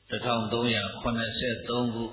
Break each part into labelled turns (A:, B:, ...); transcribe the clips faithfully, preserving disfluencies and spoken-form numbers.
A: တစ်ထောင်သုံးရာခုနှစ်ဆယ်သုံးခု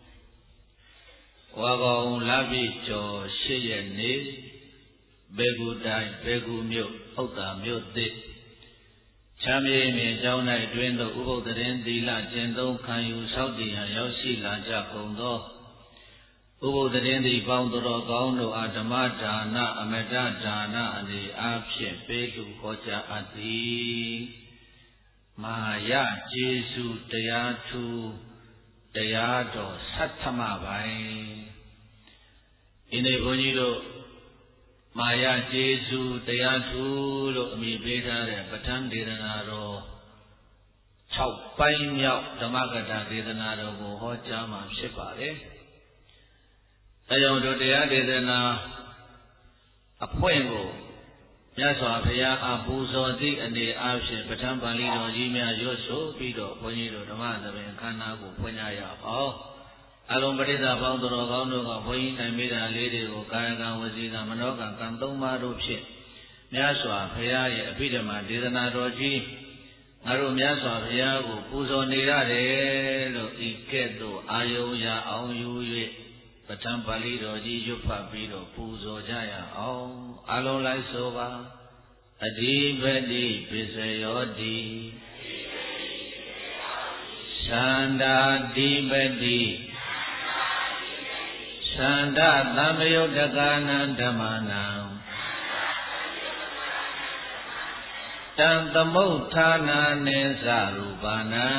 A: ဝါကောင်လပိကျော်ရှစ်ရက်နေ့ဘေကူတိုင်းဘေကူမြို့ဥဒ္ဒါမြို့သစ်ချမ်းမြေမြေကျောင်း၌တွင်သို့ဥပုသ်တရင်သီလကျင့်သုံးခံယူဆောက်တည်ရန်ရောက်ရှိလာကြကုန်သောဥပုသ်တရင်သည်ပေါင်းတော်ကောင်းတို့အားဓမ္မဒါနအမတဒါနအနေအားဖြင့်ပေးသူဟောကြားအပ်သည်မဟာယကျေစုတရားထူးတရားတော်သတ္ထမပိုင်းဒီနေ့ဘုန်းကြီးတို့မဟာယကျေစုတရားထူးလို့အမည်ပေးထားတဲ့ပဋ္ဌာန်းဒေသနာတော်၆ပိုင်းမြောက်ဓမ္မကထာဒေသနာတော်ကိုဟောကြားမှာဖြစ်ပါတယ်။အဲကြောင့်တို့တရားဒေသနာအဖွင့်ကိုမြတ်စွာဘုရားအပူဇော်သည့်အနေအားဖြင့်ပဋ္ဌာန်းပါဠိတော်ကြီးများရွတ်ဆိုပြီးတော့ဘုန်းကြီးတို့ဓမ္မသဘင်ခန္ဓာကိုဖွင့်ကြရအောင်အလုံးပရိသတ်ပေါင်းတော်ကောင်းတို့ကဘုန်းကြီးနိုင်မိတာလေးတွေကိုကာယကံဝစီကံမနောကံကံသုံးပါးတို့ဖြင့်မြတ်စွာဘုရားရဲ့အဘိဓမ္မာဒေသနာတော်ကြီးငါတို့မြတ်စွာဘုရားကိုပူဇော်နေရတယ်လို့ဤကဲ့သို့အာယုံရအောင်ယူ၍ပဋ္ဌာန်းပါဠိတော်ကြီးရွတ်ဖတ်ပြီးတော့ပူဇော်ကြရအောင်အလုံးလိုက်ဆိုပါအဓိပတိပစ္စယောတိသန္တာဓိပတိသန္တာသမ္ပယုတ်တကနံဓမ္မနံတံသမုဋ္ဌာနာနိသရူပနံ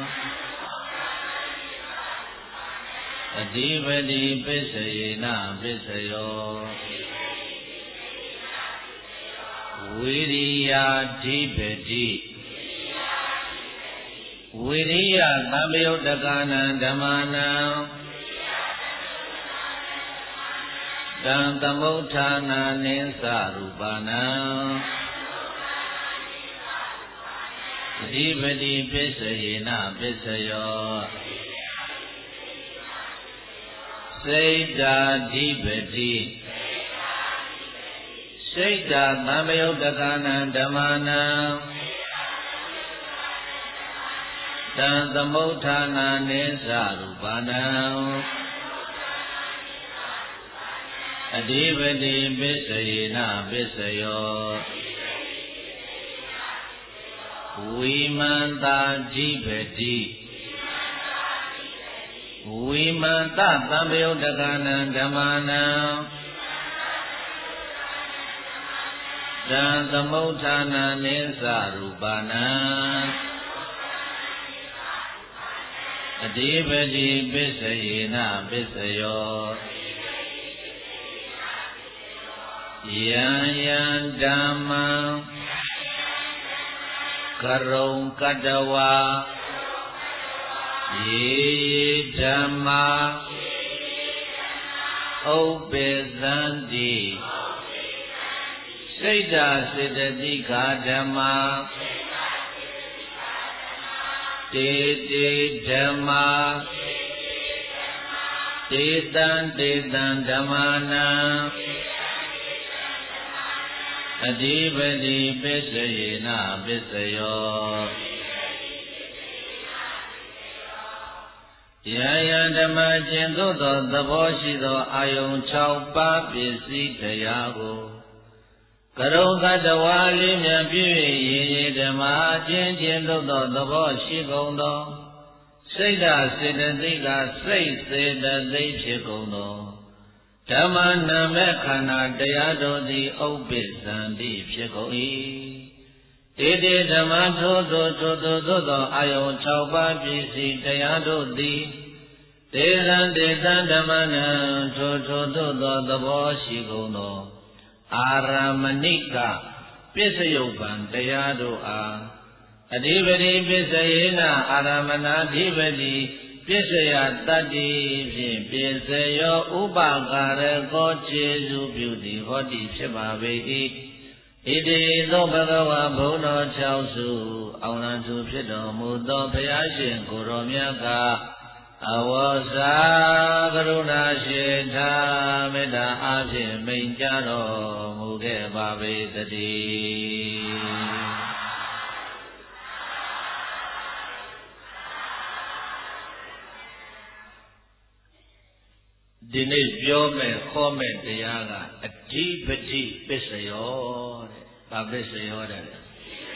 A: အဓိပတိပစ္စယေနပစ္စယောဝိရိယဓိပတိဝိရိယသဗ္ဗယုတ်တကနံဓမ္မနံတံသမုဋ္ဌာနာနိသရူပနံအဓိပတိပစ္စယေနပစ္စယောစိတ်တာဓိပတိစိတ်တာသံဃယုတ်တကနံဓမ္မနံတံသမုဋ္ဌာနာနိသရူပနံအဓိပတိပစ္စယေနပစ္စယောဝိမန္တာဓိပတိဝိမန္တသံဃယုတ်တကနံဓမ္မနံတံသမုဋ္ဌာနာနိသရူပနံအဓိပတိပစ္စယေနပစ္စယောယံယံဓမ္မံကရုံကတဝါယေဓမ္မာဥပ္ပေသန္တိစိတ်ဓာစေတသိခာဓမ္မာတေတေဓမ္မာတေတံတေတံဓမ္မာနံအဓိပတိပစ္စယေနပစ္စယောယယံဓမ္မကျင့်သို့သောသဘောရှိသောအာယုံ၆ပါးပစ္စည်းတရားကိုကရုံကတဝါလေးမြတ်ပြည့်ရည်ရည်ဓမ္မကျင့်ကျင့်သို့သောသဘောရှိကုန်သောစိတ်ဓာစေတသိက်ကစိတ်စေတသိက်ဖြစ်ကုန်သောဓမ္မနာမေခန္ဓာတရားတို့သည်ဥပ္ပိသန္တိဖြစ်ကုန်၏တေတေဓမ္မထိုသို့ထိုသို့သို့သောအာယုံ၆ပါးပစ္စည်းတရားတို့သည်တေသံတေသံဓမ္မနံထိုထိုသို့သောသဘောရှိကုန်သောအာရမဏိကပစ္စယုပ္ပံတရားတို့အားအဓိပတိပစ္စယေနအာရမဏဓိပတိပစ္စယတတ္တိဖြင့်ပစ္စယောဥပကာရကောခြေစုပြုသည်ဟောတိဖြစ်ပါပေ၏ဣတိသောဘဂဝါဘုန်းတော်၆စုအောင်လံသူဖြစ်တော်မူသောဘုရားရှင်ကိုယ်တော်မြတ်ကအဝေါစာကရုဏာရှိထားမေတ္တာအားဖြင့်မိန့်ကြားတော်မူခဲ့ပါပေသတည်းဒီနေ့ပြောမယ်ခေါ်မယ်တရားကအဓိပတိပစ္စယောတဲ့။ဘာပစ္စယောတဲ့လဲ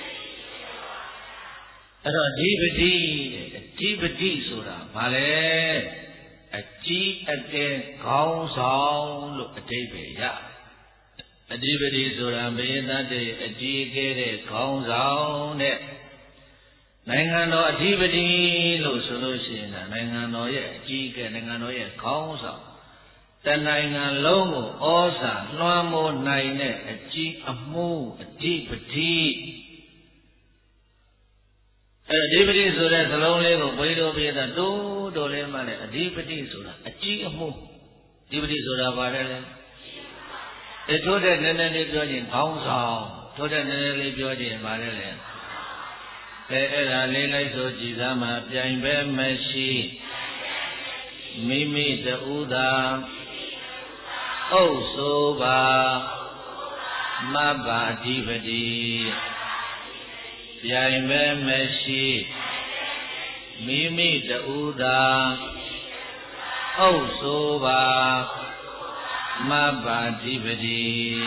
A: ။အဲ့တော့အဓိပတိတဲ့အဓိပတိဆိုတာဘာလဲ။အကြီးအကဲခေါင်းဆောင်လို့အဓိပ္ပာယ်ရ။အဓိပတိဆိုတာဘေးသတ္တေအကြီးအကဲတဲ့ခေါင်းဆောင်တဲ့နိုင်ငံတော်အဓိပတိလို့ဆိုလို့ရှိရင်နိုင်ငံတော်ရဲ့အကြီးအကဲနိုင်ငံတော်ရဲ့ခေါင်းဆောင်တနိုင်ငံလုံးကိုဩဇာလွှမ်းမိုးနိုင်တဲ့အကြီးအမှုအဓိပတိအဲအဓိပတိဆိုတဲ့သလုံးလေးကိုဘိဓိုပိယတိုးတိုးလေးမှလည်းအဓိပတိဆိုတာအကြီးအမှုအဓိပတိဆိုတာပါတယ်လေအဲထို့တဲ့နည်းနည်းလေးပြောရင်ခေါင်းဆောင်ထို့တဲ့နည်းနည်းလေးပြောရင်ပါတယ်လေအဲအဲ့ဒါလေးလိုက်ဆိုကြည်သားမှာပြိုင်ပဲမရှိမိမိတူသာဥစ္ဆိုပါမဘ္ဗာဓိပတိပြိုင်ပဲမရှိမိမိတူသာဥစ္ဆိုပါမဘ္ဗာဓိပတိ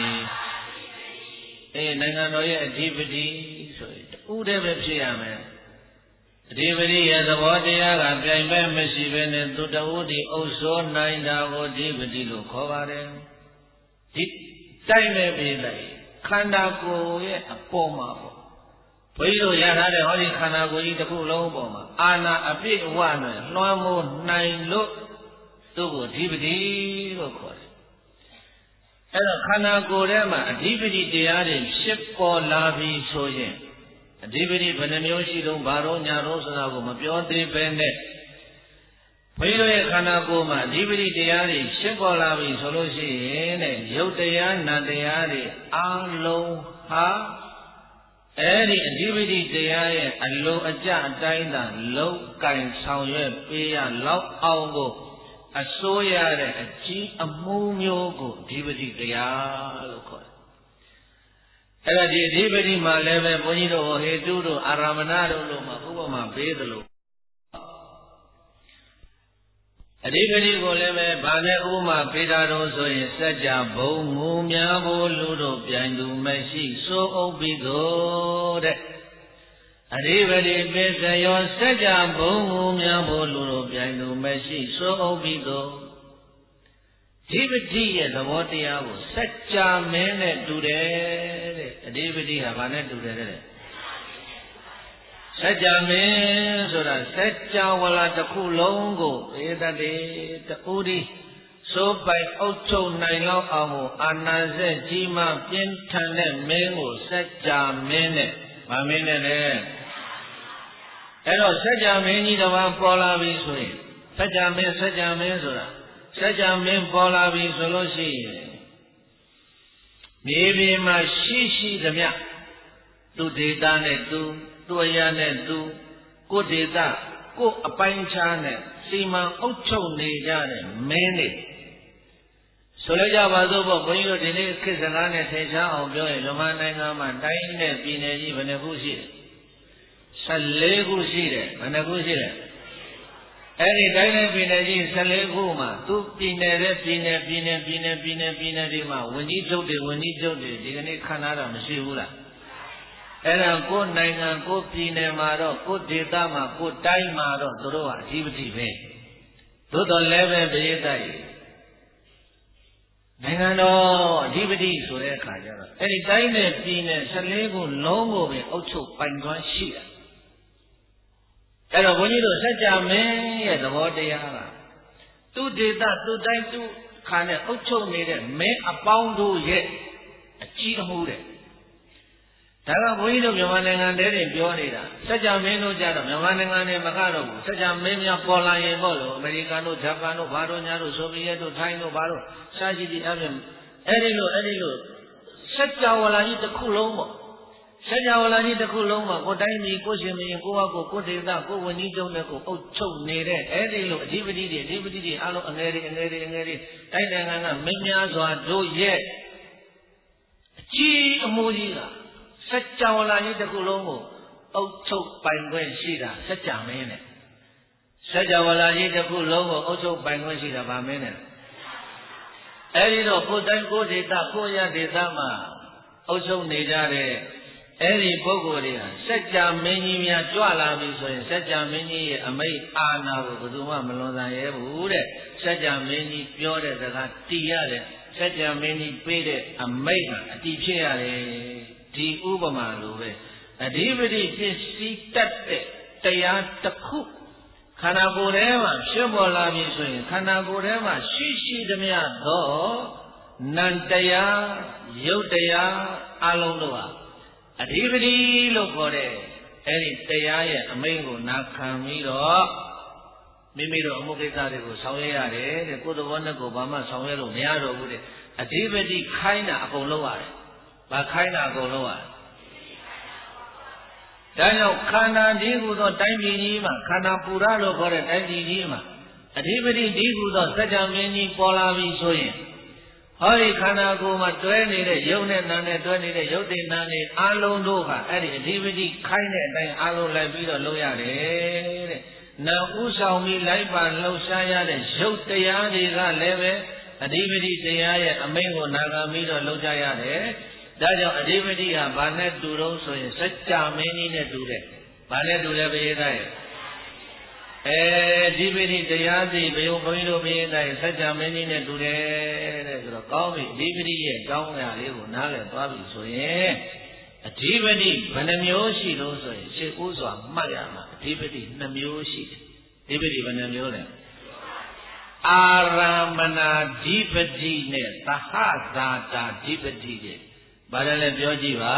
A: အဲနိုင်ငံတော်ရဲ့အဓိပတိဆိုရင်တူတဲ့ပဲဖြစ်ရမယ်အဓိပတိရဲ့သဘောတရားကပြိုင်ပဲမရှိဘဲနဲ့သူတဝုတ္တိဥစ္စောနိုင်တာကိုအဓိပတိလို့ခေါ်ပါတယ်ဒီတိုင်းပဲပြေးလိုက်ခန္ဓာကိုယ်ရဲ့အပေါ်မှာပေါ့ဘုန်းကြီးတို့ရထားတဲ့ဟောဒီခန္ဓာကိုယ်ကြီးတစ်ခုလုံးပေါ်မှာအာနာအပြည့်အဝနဲ့လွှမ်းမိုးနိုင်လို့သူ့ကိုအဓိပတိလို့ခေါ်တယ်အဲ့တော့ခန္ဓာကိုယ်ထဲမှာအဓိပတိတရားတွေဖြစ်ပေါ်လာပြီဆိုရင်အဓိပတိဘယ်နှမျိုးရှိတုံးဘာတော့ညာတော့ဆိုတာကိုမပြောသေးပဲနဲ့ဘုန်းကြီးတို့ရဲ့ခန္ဓာကိုယ်မှာအဓိပတိတရားတွေဖြစ်ပေါ်လာပြီဆိုလို့ရှိရင်တဲ့ရုပ်တရားနာတရားတွေအလုံးဟာအဲ့ဒီအဓိပတိတရားရဲ့အလိုအကျအတိုင်းသာလောက်ကင်ဆောင်ရွက်ပေးရလောက်အောင်ကိုအစိုးရတဲ့အကြီးအမှုမျိုးကိုအဓိပတိတရားလို့ခေါ်တယ်အဲ့ဒါဒီအဓိပတိမှာလည်းပဲဘုန်းကြီးတို့ဟေတုတို့အာရမဏတို့လို့မှဥပမာပေးသလိုအဓိပတိကိုလည်းပဲဗာနဲ့ဥပမာပေးတာတော့ဆိုရင်စัจ जा ဘုံငူများဖို့လူတို့ပြိုင်သူမရှိစိုးအုပ်ပြီးတော့တဲ့အဓိပတိပစ္စယောစัจ जा ဘုံငူများဖို့လူတို့ပြိုင်သူမရှိစိုးအုပ်ပြီးတော့အဓိပတိရဲ့သဘောတရားကိုစัจ जा မင်းနဲ့တူတယ်တဲ့အဓိပတိဟာဗာနဲ့တူတယ်တဲ့စัจ जा မင်းဆိုတာစัจ जा ဝဠာတစ်ခုလုံးကိုဧတတေတူဒီစိုးပိုင်အုပ်ချုပ်နိုင်လောက်အောင်ကိုအာနာစက်ကြီးမှပြင်းထန်တဲ့မင်းကိုစัจ जा မင်းနဲ့ဗာမင်းနဲ့လေအဲ့တော့စัจ जा မင်းကြီးတစ်ပါးပေါ်လာပြီဆိုရင်စัจ जा မင်းစัจ जा မင်းဆိုတာစัจ जा မင်းပေါ်လာပြီဆိုလို့ရှိရင်မြေပြင်မှာရှိရှိသမျှသူဒေတာနဲ့သူသူအရာနဲ့သူကိုဒေတာကိုအပိုင်းခြားနဲ့စီမံအုပ်ချုပ်နေကြတဲ့မင်းတွေဆိုလိုက်ကြပါစို့ပေါ့ဘုန်းကြီးတို့ဒီနေ့ခေတ်စကားနဲ့ထင်ရှားအောင်ပြောရင်မြန်မာနိုင်ငံမှာတိုင်းနဲ့ပြည်နယ်ကြီးဘယ်နှခုရှိလဲဆယ်လေးခုရှိတယ်ဘယ်နှခုရှိလဲအဲ့ဒီတိုင်းနဲ့ပြည်နယ်ကြီးဆယ်လေးခုမှာသူပြည်နယ်တဲ့ပြည်နယ်ပြည်နယ်ပြည်နယ်ပြည်နယ်ပြည်နယ်တွေမှာဝန်ကြီးချုပ်တွေဝန်ကြီးချုပ်တွေဒီကနေ့ခံရတာမရှိဘူးလားအဲ့ဒါကိုယ်နိုင်ငံကိုယ်ပြည်နယ်မှာတော့ကိုယ်ဒေသမှာကိုယ်တိုင်းမှာတော့သူတို့ဟာအဓိပတိပဲသို့တော်လည်းပဲပရိသတ်ကြီးနိုင်ငံတော်အဓိပတိဆိုတဲ့အခါကျတော့အဲ့ဒီတိုင်းနဲ့ပြည်နယ်ဆယ်လေးခုလုံးကိုပဲအုပ်ချုပ်ပိုင်ခွင့်ရှိတာအဲ့တော့ဘုန်းကြီးတို့စัจ जा မင်းရဲ့သဘောတရားကသူဒေသသူတိုင်းသူခါနဲ့အုပ်ချုပ်နေတဲ့မင်းအပေါင်းတို့ရဲ့အကြီးအမှုတဲ့ဒါကဘုန်းကြီးတို့မြန်မာနိုင်ငံတည်းတင်ပြောနေတာစัจ जा မင်းတို့ကြတော့မြန်မာနိုင်ငံနဲ့မကတော့ဘူးစัจ जा မင်းများပေါ်လာရင်ပေါ့လို့အမေရိကန်တို့ဂျပန်တို့ဘာတို့ညာတို့ဆိုဗီယက်တို့ထိုင်းတို့ဘာတို့ရှားကြည့်ကြည့်အပြင်အဲ့ဒီလိုအဲ့ဒီလိုစัจ जा ဝဠာကြီးတစ်ခုလုံးပေါ့စัจ जा ဝဠာကြီးတစ်ခုလုံးမှာကိုတိုင်းပြည်ကိုရှင်မင်းကိုယ့်ဟာကိုယ်ကိုဒေသကိုဝန်ကြီးချုပ်နဲ့ကိုအုပ်ချုပ်နေတဲ့အဲ့ဒီလိုအဓိပတိတွေအဓိပတိတွေအားလုံးအငယ်တွေအငယ်တွေအငယ်တွေတိုင်းနိုင်ငံကမင်းများစွာတို့ရဲ့အကြီးအမှုကြီးကစัจ जा ဝဠာကြီးတစ်ခုလုံးကိုအုပ်ချုပ်ပိုင်ခွင့်ရှိတာစัจ जा မင်းနဲ့စัจ जा ဝဠာကြီးတစ်ခုလုံးကိုအုပ်ချုပ်ပိုင်ခွင့်ရှိတာဗာမင်းနဲ့အဲဒီတော့ကိုယ်တိုင်းကိုယ်ဒေသကိုယ်ရဒေသမှာအုပ်ချုပ်နေကြတဲ့အဲဒီပုဂ္ဂိုလ်တွေဟာစัจ जा မင်းကြီးများကြွလာပြီဆိုရင်စัจ जा မင်းကြီးရဲ့အမိန့်အာဏာကိုဘယ်သူမှမလွန်ဆန်ရဲဘူးတဲ့စัจ जा မင်းကြီးပြောတဲ့စကားတည်ရတယ်စัจ जा မင်းကြီးပေးတဲ့အမိန့်ဟာအတည်ဖြစ်ရတယ်ဒီဥပမာလိုပဲအဓိပတိပစ္စည်းတတ်တဲ့တရားတစ်ခုခန္ဓာကိုယ်ထဲမှာဖြစ်ပေါ်လာပြီဆိုရင်ခန္ဓာကိုယ်ထဲမှာရှိရှိသမျှသောနံတရားရုပ်တရားအလုံးတို့ဟာအဓိပတိလို့ခေါ်တဲ့အဲ့ဒီတရားရဲ့အမိန့်ကိုနာခံပြီးတော့မိမိတို့အမှုကိစ္စတွေကိုဆောင်ရွက်ရတယ်တဲ့ကိုယ်တော်နဲ့ကိုယ်ဘာမှဆောင်ရွက်လို့မရတော့ဘူးတဲ့အဓိပတိခိုင်းတာအကုန်လုပ်ရတယ်။ဘာခိုင်းတာအကုန်လုပ်ရတယ်။ဒါကြောင့်ခန္ဓာဒီဟုသောတိုင်းပြည်ကြီးမှာခန္ဓာပူရလို့ခေါ်တဲ့တိုင်းပြည်ကြီးမှာအဓိပတိဒီဟုသောစัจ जा မင်းကြီးပေါ်လာပြီဆိုရင်ဟောဒီခန္ဓာကိုယ်မှာတွဲနေတဲ့ယုတ်နဲ့နာနဲ့တွဲနေတဲ့ယုတ်တိနာနဲ့အာလုံးတို့ဟာအဲ့ဒီအဓိပတိခိုင်းတဲ့အတိုင်းအာလုံးလိုက်ပြီးတော့လုပ်ရတယ်တဲ့။နာဥဆောင်ပြီးလိုက်ပါလှုပ်ရှားရတဲ့ယုတ်တရားတွေကလည်းပဲအဓိပတိတရားရဲ့အမိန့်ကိုနာခံပြီးတော့လုပ်ကြရတယ်။ဒါကြောင့်အဓိပတိဟာဘာနဲ့တူတော့ဆိုရင်စัจ जा မင်းကြီးနဲ့တူတယ်။ဘာနဲ့တူလဲဘေးသားရဲ့အဲအဓိပတိတရားစီဘယုံဘုန်းကြီးတို့ဘေးသားရဲ့စัจ जा မင်းကြီးနဲ့တူတယ်တဲ့ဆိုတော့ကောင်းပြီအဓိပတိရဲ့ကောင်းရာလေးကိုနားလည်သွားပြီဆိုရင်အဓိပတိဘယ်နှမျိုးရှိလို့ဆိုရင်ရှေ့ဥစွာမှတ်ရမှာအဓိပတိနှမျိုးရှိတယ်။အဓိပတိဘယ်နှမျိုးလဲအာရမဏဓိပတိနဲ့သဟဇာတာဓိပတိတဲ့ဘာလဲပြောကြည့်ပါ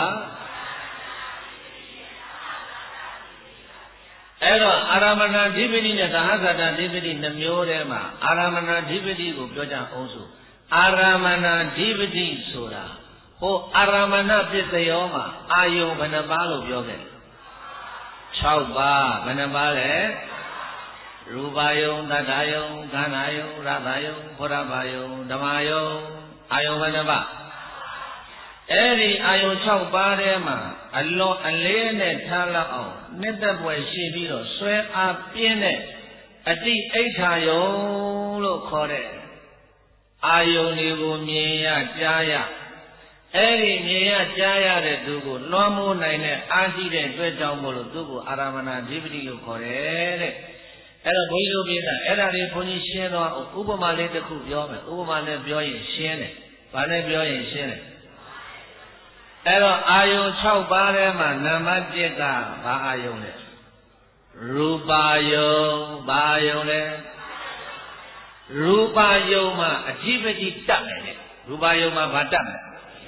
A: အဲ့တော့အာရမဏဓိပတိနဲ့သဟဇာတာဓိပတိနှမျိုးထဲမှာအာရမဏဓိပတိကိုပြောကြအောင်ဆိုအာရမဏဓိပတိဆိုတာဟိုအာရမဏပစ္စယောမှာအာယုံဘယ်နှပါးလို့ပြောခဲ့၆ပါးဘယ်နှပါးလဲရူပယုံသတ္တယုံခန္ဓာယုံရတယုံဘောဓဘာယုံဓမ္မယုံအာယုံဘယ်နှပါးအဲ့ဒီအာယုံ၆ပါးထဲမှာအလွန်အလေးနဲ့ထားလောက်အောင်နှစ်သက်ပွဲရှိပြီးတော့ဆွဲအားပြင်းတဲ့အတိအိဋ္ဌာယုံလို့ခေါ်တဲ့အာယုံတွေကိုမြင်ရကြားရအဲ့ဒီမြင်ရကြားရတဲ့သူကိုလွှမ်းမိုးနိုင်တဲ့အာရှိတဲ့တွေ့ကြောင့်မို့လို့သူ့ကိုအာရမဏဓိပတိလို့ခေါ်တယ်တဲ့အဲ့တော့ဘုန်းကြီးတို့ပြည်သားအဲ့ဒါလေးဘုန်းကြီးရှင်းတော့ဥပမာလေးတစ်ခုပြောမယ်ဥပမာနဲ့ပြောရင်ရှင်းတယ်ဘာနဲ့ပြောရင်ရှင်းတယ်အဲ့တော့အာယုံ၆ပါးထဲမှာနံပါတ်၁ကဘာအာယုံလဲရူပယုံဘာယုံလဲရူပယုံမှာအဓိပတိတတ်မယ်လေရူပယုံမှာဘာတတ်မလဲ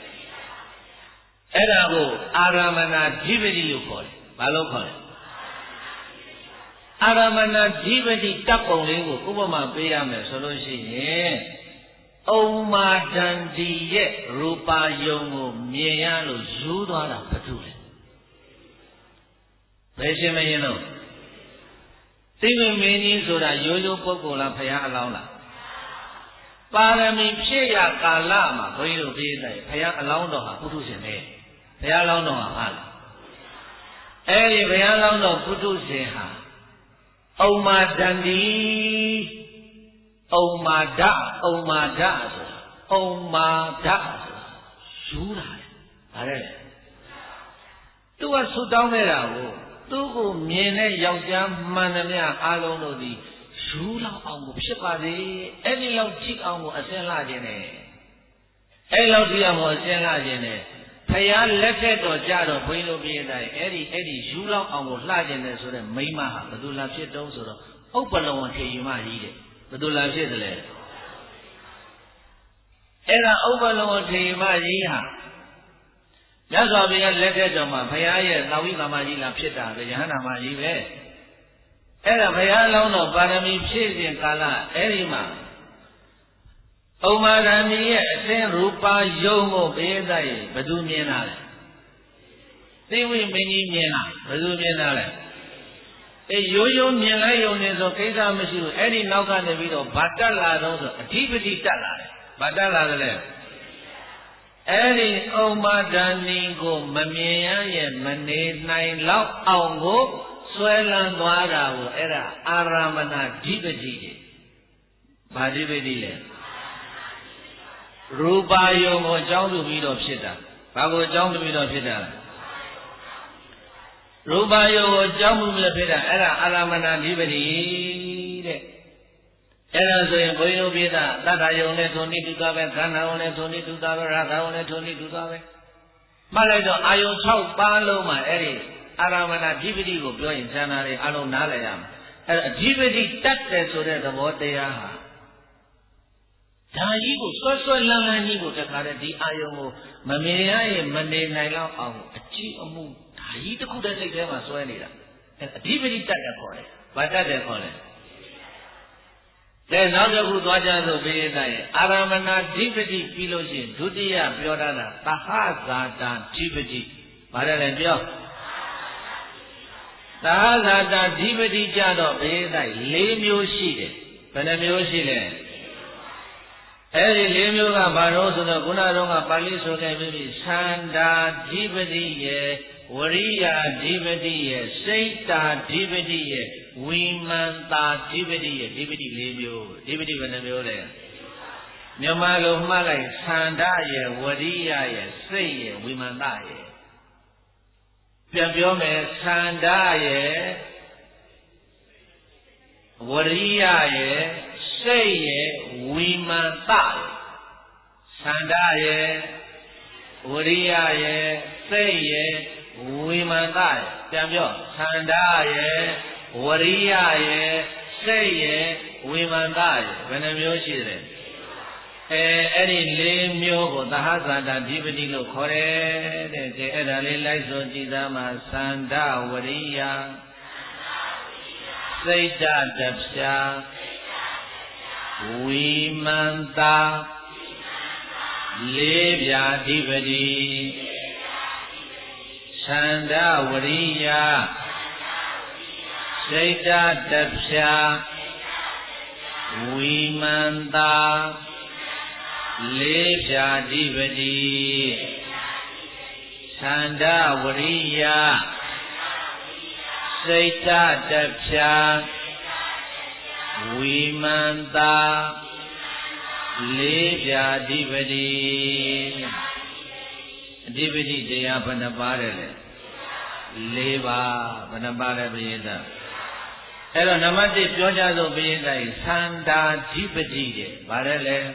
A: အဲ့ဒါကိုအာရမဏဓိပတိလို့ခေါ်တယ်ဘာလို့ခေါ်လဲအာရမဏဓိပတိတပ်ပုံလေးကိုဥပမာပေးရမယ်ဆိုလို့ရှိရင်ဩမာဒန္တိရဲ့ရူပါယုံကိုမြင်ရလို့ယူသွားတာဘာလို့လဲဘယ်ရှင်မင်းလို့သိမမင်းကြီးဆိုတာရိုးရိုးပုဂ္ဂိုလ်လားဖရာအလောင်းလားပါရမီဖြည့်ရကာလမှာဘုန်းကြီးတို့ပြေးတယ်ဖရာအလောင်းတော်ဟာပုထုရှင်ပဲဖရာအလောင်းတော်ဟာဟာလားအဲ့ဒီဖရာအလောင်းတော်ပုထုရှင်ဟာဩမာဒန္တိဩမာဒဩမာဒဆိုတာဩမာဒဆိုတာယူတာလေဗါတဲ့သူကဆူတောင်းနေတာကိုသူ့ကိုမြင်တဲ့ယောက်ျားမှန်သမျှအားလုံးတို့ဒီယူလောက်အောင်ကိုဖြစ်ပါစေအဲ့ဒီလောက်ကြည့်အောင်ကိုအစင်းလာခြင်းနဲ့အဲ့လောက်ကြည့်အောင်ကိုအစင်းလာခြင်းနဲ့ဖယားလက်ထက်တော်ကြတော့ဘုန်းကြီးတို့ပြည့်တိုင်းအဲ့ဒီအဲ့ဒီယူလောက်အောင်ကိုလှခြင်းနဲ့ဆိုတဲ့မိမဟာဘယ်သူလာဖြစ်တုံးဆိုတော့ဥပ္ပလဝံထေယမကြီးတဲ့ဘယ်သူလာဖြစ်တယ်လဲအဲ့ဒါဥပ္ပလဝံထေယမကြီးဟာမြတ်စွာဘုရားလက်ထက်တော်မှာဘုရားရဲ့သာဝိသမကြီးလာဖြစ်တာပဲယဟန္တာမကြီးပဲအဲ့ဒါဘုရားလောင်းတော်ပါရမီဖြည့်ခြင်းကာလအဲ့ဒီမှာဩမာရမီရဲ့အသင်ရူပါယုံကိုဘေးသားရင်ဘယ်သူမြင်တာလဲသိဝိမင်းကြီးမြင်တာဘယ်သူမြင်တာလဲအေးရိုးရိုးမြင်လိုက်ယုံနေဆိုကိစ္စမရှိဘူးအဲ့ဒီနောက်ကနေပြီးတော့ဗာတက်လာတော့ဆိုအဓိပတိတက်လာတယ်ဗာတက်လာတယ်လေအဲ့ဒီဩမာဒဏီကိုမမြင်ရရဲ့မနေနိုင်လောက်အောင်ကိုဆွဲလန်းသွားတာကိုအဲ့ဒါအာရမဏဓိပတိတွေဘာဓိပတိလဲရူပါယုံကိုအကြောင်းပြုပြီးတော့ဖြစ်တာဘာကိုအကြောင်းပြုပြီးတော့ဖြစ်တာရူပါယုံကိုအကြောင်းပြုပြီးတော့ဖြစ်တာအဲ့ဒါအာရမဏဓိပတိတဲ့အဲ့ဒါဆိုရင်ဘုန်းကြီးတို့ပြတာတတ္တယုံနဲ့ထုံနိတူတာပဲခန္ဓာယုံနဲ့ထုံနိတူတာပဲရသယုံနဲ့ထုံနိတူတာပဲမှတ်လိုက်တော့အာယုံ၆ပါးလုံးမှာအဲ့ဒီအာရမဏဓိပတိကိုပြောရင်ဉာဏ်နာတွေအလုံးနားလည်ရမယ်အဲ့ဒါအဓိပတိတတ်တယ်ဆိုတဲ့သဘောတရားဟာဒါကြီးကိုဆွဲဆွဲလန်းလန်းကြီးကိုတခါတည်းဒီအာယုံကိုမမြင်ရရင်မနေနိုင်တော့အောင်အကြည့်အမှုဒါကြီးတစ်ခုတည်းစိတ်ထဲမှာဆွဲနေတာအဲ့အဓိပတိတတ်တယ်ခေါ်တယ်ဘာတတ်တယ်ခေါ်လဲတဲ့နောက်တစ်ခုသွားကြဆိုဘေးတိုင်းအာရမဏဓိပတိပြီးလို့ရှိရင်ဒုတိယပြောတာကသဟဇာတာဓိပတိဘာလဲလဲပြောသဟဇာတာဓိပတိကြတော့ဘေးတိုင်း၄မျိုးရှိတယ်ဘယ်နှမျိုးရှိလဲအဲ့ဒီ၄မျိုးကဘာလို့ဆိုတော့ခုနကတော့ပါဠိဆိုခဲ့ပြီသန္တာဓိပတိရဲ့ဝရိယဓိပတိရဲ့စိတ်တာဓိပတိရဲ့ဝိမန္တာဓိပတိရဲ့ဓိပတိ၄မျိုးဓိပတိဘယ်နှမျိုးလဲမြန်မာလိုမှတ်လိုက်သန္တာရဲ့ဝရိယရဲ့စိတ်ရဲ့ဝိမန္တာရဲ့ပြန်ပြောမယ်သန္တာရဲ့ဝရိယရဲ့စိတ်ရဲ့ဝိမန္တရဲ့သန္တာရဲ့ဝရိယရဲ့စိတ်ရဲ့ဝိမန္တရဲ့ပြန်ပြောသန္တာရဲ့ဝရိယရဲ့စိတ်ရဲ့ဝိမန္တရဲ့ဘယ်နှမျိုးရှိတယ်အဲအဲ့ဒီ၄မျိုးကိုသဟဇာတာဓိပတိလို့ခေါ်တယ်တဲ့ကဲအဲ့ဒါလေးလိုက်ဆိုကြည့်သားမှာသန္တာဝရိယစိတ်တတဖြာဝိမန္တာလေးပြာဓိပတိသန္တာဝရိယစိတ်တတဖြာဝိမန္တာလေးပြာဓိပတိသန္တာဝရိယစိတ်တဖြာဝိမန္တာလေးပြာဓိပတိအဓိပတိတရားဘယ်နှပါးလဲ၄ပါးဘယ်နှပါးလဲဘုရားအဲ့တော့နံပါတ်၁ပြောကြစို့ဘုရားသန္တာဓိပတိတဲ့ဗါတယ်လေ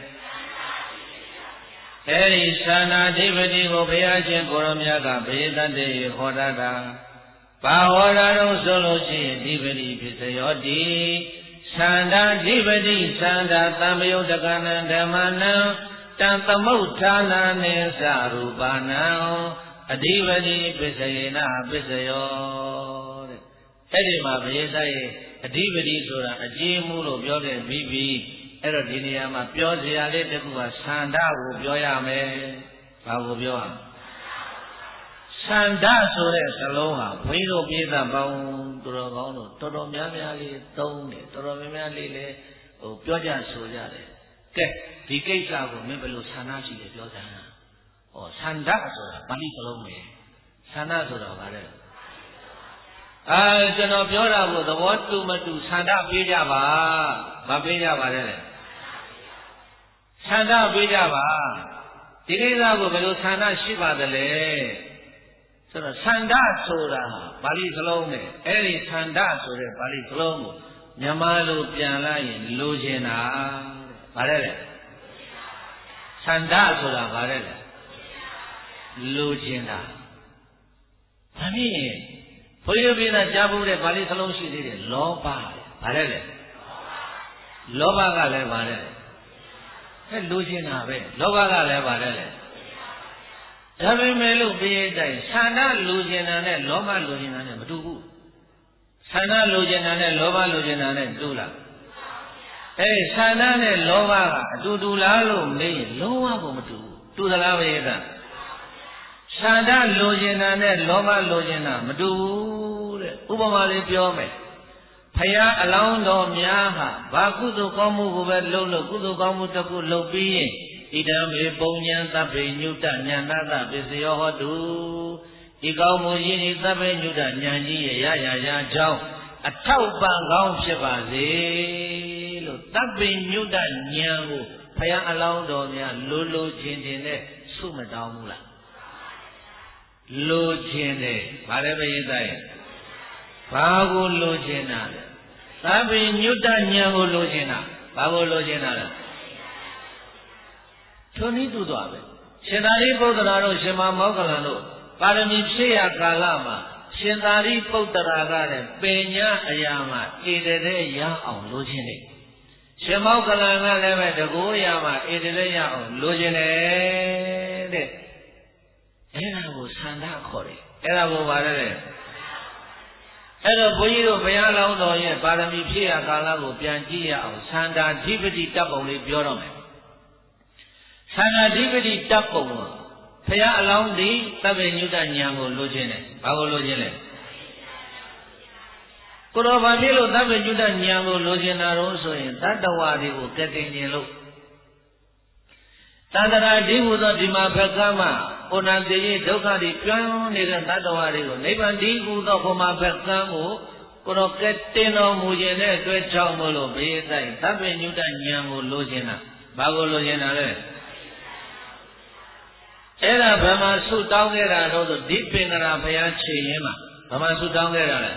A: အဲ့ဒီသန္တာဓိပတိကိုဘုရားရှင်ကိုရောမြတ်ကဘုရားတတ်တဲ့ဟောတာတာဘာဟောတာတော့ဆိုလို့ရှိရင်ဓိပတိဖြစ်စေရောတိသန္တာဓိပတိသန္တာသံယုတ်တကနံဓမ္မနံတံသမုဋ္ဌာနာနိသရူပနံအဓိပတိပစ္စယေနပစ္စယောတဲ့အဲ့ဒီမှာဘုရားရဲ့အဓိပတိဆိုတာအကြီးမှုလို့ပြောခဲ့ပြီးပြီးအဲ့တော့ဒီနေရာမှာပြောစရာလေးတစ်ခုကသန္တာကိုပြောရမယ်ဘာကိုပြောရမလဲသန္တာဆိုတဲ့စလုံးဟာဘုန်းကြီးတို့ပြည်သားပေါင်းတော်တော်ကောင်းတို့တော်တော်များများလေးသုံးတယ်တော်တော်များများလေးလည်းဟိုပြောကြဆိုကြတယ်ကဲဒီကိစ္စကိုမင်းဘယ်လိုသန္တာရှိတယ်ပြောစမ်းဟောသန္တာဆိုတာပါဠိစလုံးပဲသန္တာဆိုတာဗါလဲအာကျွန်တော်ပြောတာကိုသဘောတူမတူသန္တာပေးကြပါမပေးကြပါနဲ့သန္တာပေးကြပါဒီကိစ္စကိုဘယ်လိုသန္တာရှိပါသလဲဆိုတော့သန္တာဆိုတာပါဠိစလုံးနဲ့အဲ့ဒီသန္တာဆိုတဲ့ပါဠိစလုံးကိုမြန်မာလိုပြန်လိုက်ရင်လိုချင်တာဗါလဲလေသန္တာဆိုတာဗါလဲလေလိုချင်တာဒါဖြင့်ဘုရားပြည့်သားကြားဖို့တဲ့ပါဠိစလုံးရှိသေးတယ်လောဘဗါလဲလေလောဘကလည်းဗါလဲအဲလိုချင်တာပဲလောဘကလည်းဗါလဲလေဒါပေမဲ့လို့ပြည့်တိုင်းသန္တာလိုချင်တာနဲ့လောဘလိုချင်တာနဲ့မတူဘူးသန္တာလိုချင်တာနဲ့လောဘလိုချင်တာနဲ့တူလားအဲသန္တာနဲ့လောဘကအတူတူလားလို့မေးရင်လုံးဝကိုမတူဘူးတူသလားပြည့်သားသန္တာလိုချင်တာနဲ့လောဘလိုချင်တာမတူဘူးတဲ့ဥပမာလေးပြောမယ်ဖယားအလောင်းတော်များဟာဘာကုသိုလ်ကောင်းမှုကိုပဲလုပ်လို့ကုသိုလ်ကောင်းမှုတစ်ခုလုပ်ပြီးရင်ဣဒံမေပုံညာသဗ္ဗေညုတညာနာတပစ္စယောဟောတုဤကောင်းမှုရင်းဤသဗ္ဗေညုတညာကြီးရဲ့ရရရာကြောင့်အထောက်ပံ့ကောင်းဖြစ်ပါစေလို့သဗ္ဗေညုတညာကိုဘရားအလောင်းတော်များလိုလိုချင်တင်နဲ့ဆုမတောင်းဘူးလားလိုချင်တယ်ဗါလဲပရိသတ်ရဲ့ဘာကိုလိုချင်တာလဲသဗ္ဗညုတဉာဏ်ကိုလိုချင်တာဘာကိုလိုချင်တာလဲထုံနည်းတူတော့ပဲရှင်သာရိပုတ္တရာတို့ရှင်မမောဂလန်တို့ပါရမီဖြည့်ရကာလမှာရှင်သာရိပုတ္တရာကလည်းပညာအရာမှာဣတရေရအောင်လိုချင်တယ်ရှင်မောဂလန်ကလည်းပဲတကူအရာမှာဣတရေရအောင်လိုချင်တယ်တဲ့အဲ့ဒါကိုဆန္ဒခေါ်တယ်အဲ့ဒါကိုပါတယ်လေအဲ့တော့ဘုန်းကြီးတို့ဘုရားလောင်းတော်ရဲ့ပါရမီဖြည့်ရကာလကိုပြန်ကြည့်ရအောင်သန္တာဓိပတိတပ်ပုံလေးပြောတော့မယ်သန္တာဓိပတိတပ်ပုံကဘုရားအလောင်းဒီသဗ္ဗညုတဉာဏ်ကိုလိုချင်တယ်ဘာကိုလိုချင်လဲကိုတော်ဘာဖြစ်လို့သဗ္ဗညုတဉာဏ်ကိုလိုချင်တာတော့ဆိုရင်တတ္တဝါတွေကိုကတင်ခြင်းလို့သန္တရာဓိဟုသောဒီမှာဘက်ကမှဩနတေယဒုက္ခတွေကျွမ်းနေတဲ့တတ္တဝါတွေကိုနိဗ္ဗာန်ဓိဟုသောဘုမာဘက်ကကိုကိုတော်ကတင်တော်မူခြင်းနဲ့အတွက်ကြောင့်မလို့ဘေးဆိုင်သဗ္ဗညုတဉာဏ်ကိုလိုချင်တာဘာကိုလိုချင်တာလဲအဲ့ဒါဗမာဆုတောင်းခဲ့တာတော့ဆိုဒီပင်ကရာဘုရားခြေရင်းမှာဗမာဆုတောင်းခဲ့တာလဲ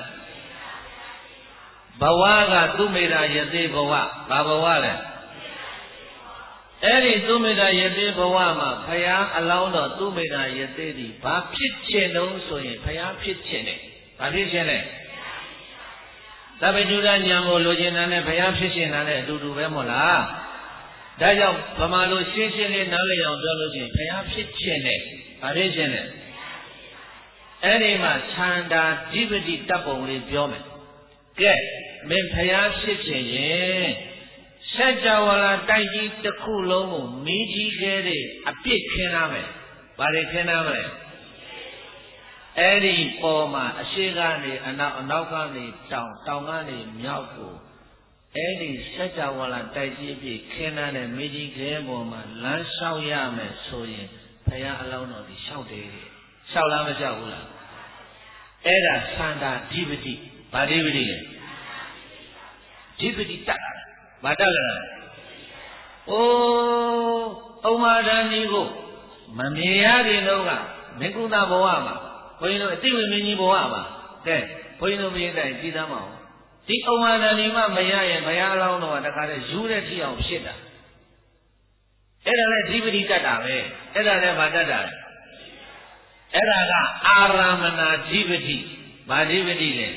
A: ဘဝကသူမေတ္တာယသိဘဝဘာဘဝလဲအဲ့ဒီသူမေတ္တာယသိဘဝမှာဘုရားအလောင်းတော်သူမေတ္တာယသိသည်ဘာဖြစ်ခြင်းတုံးဆိုရင်ဘုရားဖြစ်ခြင်းတယ်ဘာဖြစ်ခြင်းလဲသဗ္ဗညုတဉာဏ်ကိုလိုချင်တာနဲ့ဘုရားဖြစ်ခြင်းတာနဲ့အတူတူပဲမို့လားဒါကြောင့်ဗမာလိုရှင်းရှင်းလေးနားလည်အောင်ပြောလို့ရှိရင်ဘုရားဖြစ်ခြင်းနဲ့ဘာဖြစ်ခြင်းလဲအဲ့ဒီမှာသန္တာဓိပတိတပ်ပုံလေးပြောမယ်ကဲမင်းဘုရားဖြစ်ခြင်းရင်စัจ java လာတိုက်ကြီးတစ်ခုလုံးကိုမီးကြီးခဲတဲ့အပြစ်ခင်းရမယ်ဘာတွေခင်းရမလဲအဲ့ဒီပေါ်မှာအရှိကနေအနောက်အနောက်ကနေတောင်တောင်ကနေမြောက်ကိုအဲ့ဒီစัจ java လာတိုက်ကြီးအပြစ်ခင်းရတဲ့မီးကြီးခဲပေါ်မှာလမ်းလျှောက်ရမယ်ဆိုရင်ဘုရားအလောင်းတော်ဒီလျှောက်တယ်လျှောက်လားမလျှောက်ဘူးလားအဲ့ဒါသန္တာဓိပတိဘာဓိပတိလဲဓိပတိတတ်လာတယ်ဘာတတ်လာလဲအိုးဥမာဒန်ကြီးကိုမမြင်ရခင်တော့ကမေကုသဘဝမှာဘုန်းကြီးတို့အတိဝိမင်းကြီးဘဝမှာကဲဘုန်းကြီးတို့မြင်တိုင်းကြည်သားမအောင်ဒီဥမာဒန်ကြီးမှမရရင်ဘုရားအလောင်းတော်ကတခါတည်းယူတဲ့ထိအောင်ဖြစ်တာအဲ့ဒါလည်းဓိပတိတတ်တာပဲအဲ့ဒါလည်းဘာတတ်တာလဲအဲ့ဒါကအာရမဏဓိပတိဘာဓိပတိလဲ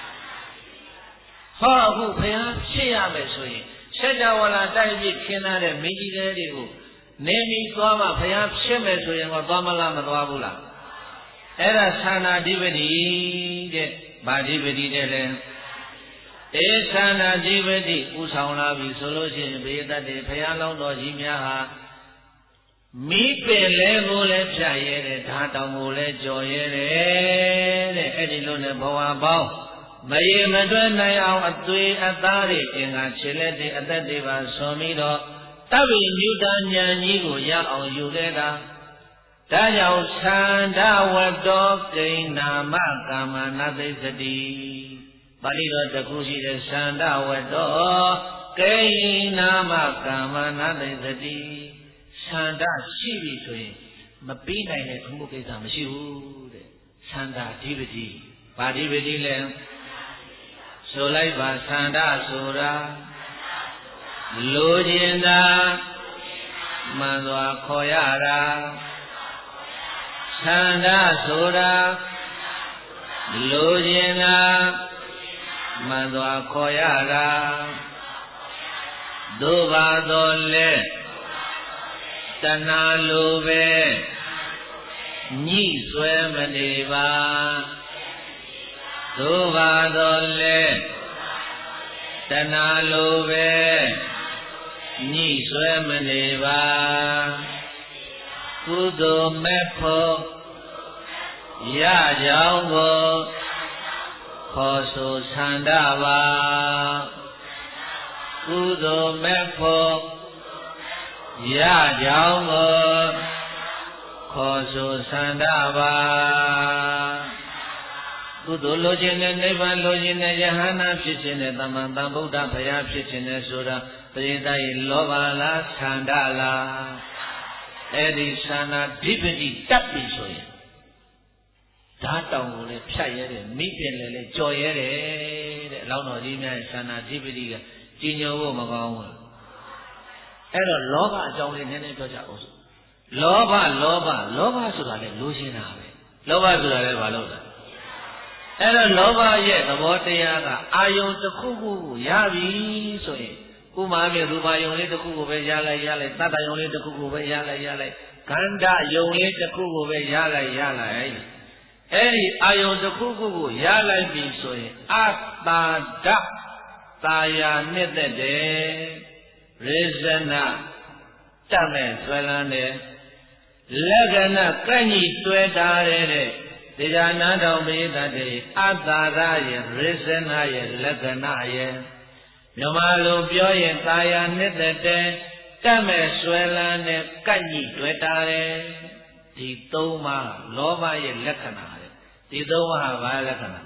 A: ဟောအခုဘုရားဖြစ်ရမယ်ဆိုရင်စัจ java လာတိုက်ပြီးခင်းထားတဲ့မင်းကြီးတွေကိုနေပြီးသွားမှဘုရားဖြစ်မယ်ဆိုရင်တော့သွားမလားမသွားဘူးလားအဲ့ဒါသန္တာဓိပတိတဲ့ဘာဓိပတိတဲ့လဲဧသန္တာဓိပတိဥဆောင်လာပြီဆိုလို့ရှိရင်ဘေးတတ်တယ်ဘုရားလောင်းတော်ကြီးများဟာမိပင်လဲကိုလည်းဖြတ်ရဲတယ်ဓာတောင်ကိုလည်းကြော်ရဲတယ်တဲ့အဲ့ဒီလိုနဲ့ဘဝပေါင်းမရေမတွဲနိုင်အောင်အသွေးအသားတွေအင်္ဂါခြေလက်တွေအသက်တွေပါဆွန်ပြီးတော့တဗ္ဗညုတဉာဏ်ကြီးကိုရအောင်ယူခဲ့တာဒါကြောင့်သန္ဓဝတ္တောကိဏ္ဏမကာမနာသိစတိပါဠိတော်တစ်ခုရှိတဲ့သန္ဓဝတ္တောကိဏ္ဏမကာမနာသိစတိသန္ဓရှိပြီဆိုရင်မပြီးနိုင်တဲ့ဘုမှုကိစ္စမရှိဘူးတဲ့သန္ဓဓိပတိဘာဓိပတိလဲဆိုလိုက်ပါသန္ဓဆိုတာလိုချင်တာမှန်စွာခေါ်ရတာသန္ဓဆိုတာလိုချင်တာမှန်စွာခေါ်ရတာသို့ပါတော့လေတဏှာလိုပဲညှိဆွဲမနေပါသို့ပါတော့လေတဏှာလိုပဲညှိဆွဲမနေပါကုသိုလ်မဲ့ဖို့ရကြောင်းကိုခေါ်ဆိုဆန္ဒပါကုသိုလ်မဲ့ဖို့ရကြောင်းကိုခေါ်ဆိုဆန္ဒပါကုသိုလ်လိုချင်တဲ့နိဗ္ဗာန်လိုချင်တဲ့ယဟန္တာဖြစ်ခြင်းနဲ့သမ္မာသမ္ဗုဒ္ဓဘုရားဖြစ်ခြင်းနဲ့ဆိုတာပရိသတ်ရေလောဘလားဆန္ဒလားအဲ့ဒီဆန္ဒဓိပတိတက်ပြီဆိုရင်ဓာတ်တောင်ကိုလည်းဖြတ်ရဲတယ်မိပင်လည်းလည်းကြော်ရဲတယ်တဲ့အလောင်းတော်ကြီးများဆန္ဒဓိပတိကကြီးညိုဖို့မကောင်းဘူးအဲ့တော့လောဘအကြောင်းလေးနည်းနည်းပြောကြအောင်ဆိုလောဘလောဘလောဘဆိုတာလည်းလိုချင်တာပဲလောဘဆိုတာလည်းဘာလို့လဲအဲ့တော့လောဘရဲ့သဘောတရားကအာယုံတစ်ခုခုကိုရပြီဆိုရင်ဥမာပြရူပယုံလေးတစ်ခုကိုပဲရလိုက်ရလိုက်သတ္တယုံလေးတစ်ခုကိုပဲရလိုက်ရလိုက်ခန္ဓာယုံလေးတစ်ခုကိုပဲရလိုက်ရလိုက်အဲ့ဒီအာယုံတစ်ခုခုကိုရလိုက်ပြီဆိုရင်အတ္တာဒသာယာနှစ်သက်တယ်ရေဇနတတ်မဲ့ဆွဲလန်းတယ်လက္ခဏာကန့်ကြီးတွဲထားတဲ့တရားနာတော်ပိသတ်တဲ့အတ္တာရရဲ့ရေဇနရဲ့လက္ခဏာရဲ့မြန်မာလိုပြောရင်သာယာနှစ်သက်တယ်တတ်မဲ့ဆွဲလန်းတဲ့ကန့်ကြီးတွဲထားတယ်ဒီသုံးပါးလောဘရဲ့လက္ခဏာတဲ့ဒီသုံးပါးဟာဘာလက္ခဏာ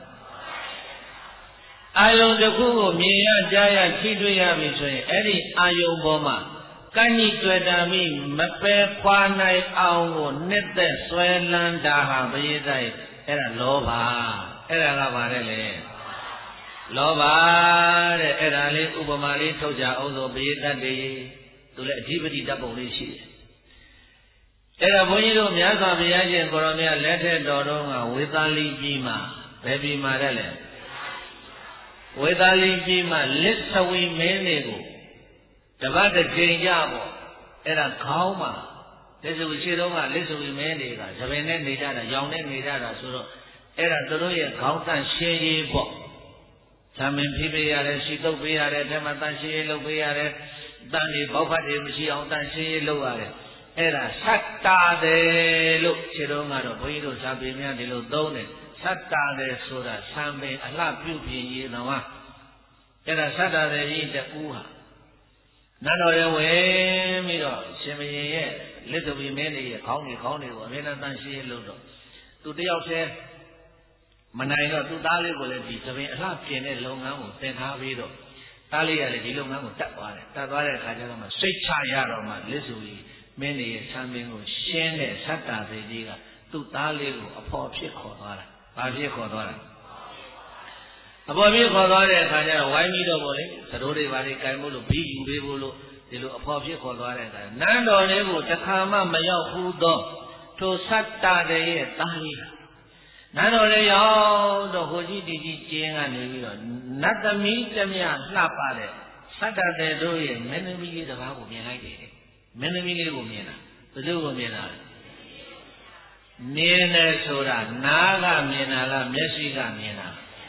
A: အာယုံတစ်ခုကိုမြင်ရကြားရထိတွေ့ရပြီဆိုရင်အဲ့ဒီအာယုံပေါ်မှာကန့်ကြီးတွေ့တာမိမပယ်ခွာနိုင်အောင်ကိုနှစ်သက်ဆွဲလန်းတာဟာပရိသတ်အဲ့ဒါလောဘအဲ့ဒါကဘာလဲလေလောဘတဲ့အဲ့ဒါလေးဥပမာလေးထုတ်ကြအောင်ဆိုပရိသတ်တွေသူလည်းအဓိပတိတတ်ပုံလေးရှိတယ်အဲ့ဒါဘုန်းကြီးတို့မြတ်စွာဘုရားရှင်ကိုရောမြတ်လက်ထက်တော်တော်ကဝေသာလိကြီးမှာဘယ်ပြည်မှာတဲ့လဲဝေသာလိကြီးမှာလစ်သဝီမင်းတွေကိုတပတ်တစ်ချိန်ကြပေါ့အဲ့ဒါခေါင်းမှာလစ်သဝီရှိတော့ကလစ်သဝီမင်းတွေကသပင်နဲ့နေကြတာရောင်နဲ့နေကြတာဆိုတော့အဲ့ဒါသူတို့ရဲ့ခေါင်းတန့်ရှင်းရေးပေါ့သမင်ဖိပေးရတယ်ရှိတုပ်ပေးရတယ်ဓမ္မတန့်ရှင်းရေးလုပ်ပေးရတယ်တန်ဒီဘောက်ဖတ်တွေမရှိအောင်တန့်ရှင်းရေးလုပ်ရတယ်အဲ့ဒါသတ္တာတယ်လို့ခြေတော်ကတော့ဘုန်းကြီးတို့ဇာပေများဒီလိုသုံးတယ်သတ္တာတယ်ဆိုတာဆံပင်အလှပြုပြင်ရေးတော်မှာအဲ့ဒါသတ္တာတယ်ကြီးတူဟာနတ်တော်ရဲ့ဝင်ပြီးတော့ရှင်မင်းရဲ့လက်သဘီမင်းတွေရဲ့ခေါင်းတွေခေါင်းတွေကိုအမြဲတမ်းတန်ရှင်းလို့တော့သူတယောက်တည်းမနိုင်တော့သူသားလေးကိုလည်းဒီသဘင်အလှပြင်တဲ့လုပ်ငန်းကိုသင်ထားပြီးတော့သားလေးကလည်းဒီလုပ်ငန်းကိုတတ်သွားတယ်တတ်သွားတဲ့အခါကျတော့မှစိတ်ချရတော့မှလက်စုကြီးမင်းတွေရဲ့ဆံပင်ကိုရှင်းတဲ့သတ္တာတယ်ကြီးကသူ့သားလေးကိုအဖော်ဖြစ်ခေါ်သွားတာဘာဖြစ်ခေါ်သွားတာအပေါ်ပြေခေါ်သွားတဲ့အခါကျတော့ဝိုင်းပြီးတော့ပေါ့လေသတို့တွေဘာတွေကင်မို့လို့ဘီယူပေးဖို့လို့ဒီလိုအဖော်ဖြစ်ခေါ်သွားတဲ့အခါနန်းတော်လေးကိုတခါမှမရောက်ဘူးသောထိုသတ္တတရဲ့သားလေးနန်းတော်လေးရောက်တော့ဟိုကြီးတီကြီးကျင်းကနေပြီးတော့နတ်သမီးတမလှပတဲ့သတ္တတဲ့တို့ရဲ့မင်းသမီးလေးတစ်ပါးကိုမြင်လိုက်တယ်မင်းသမီးလေးကိုမြင်တာဘယ်သူကိုမြင်တာမြင်တယ်ဆိုတာနားကမြင်တာလားမျက်စိကမြင်တာ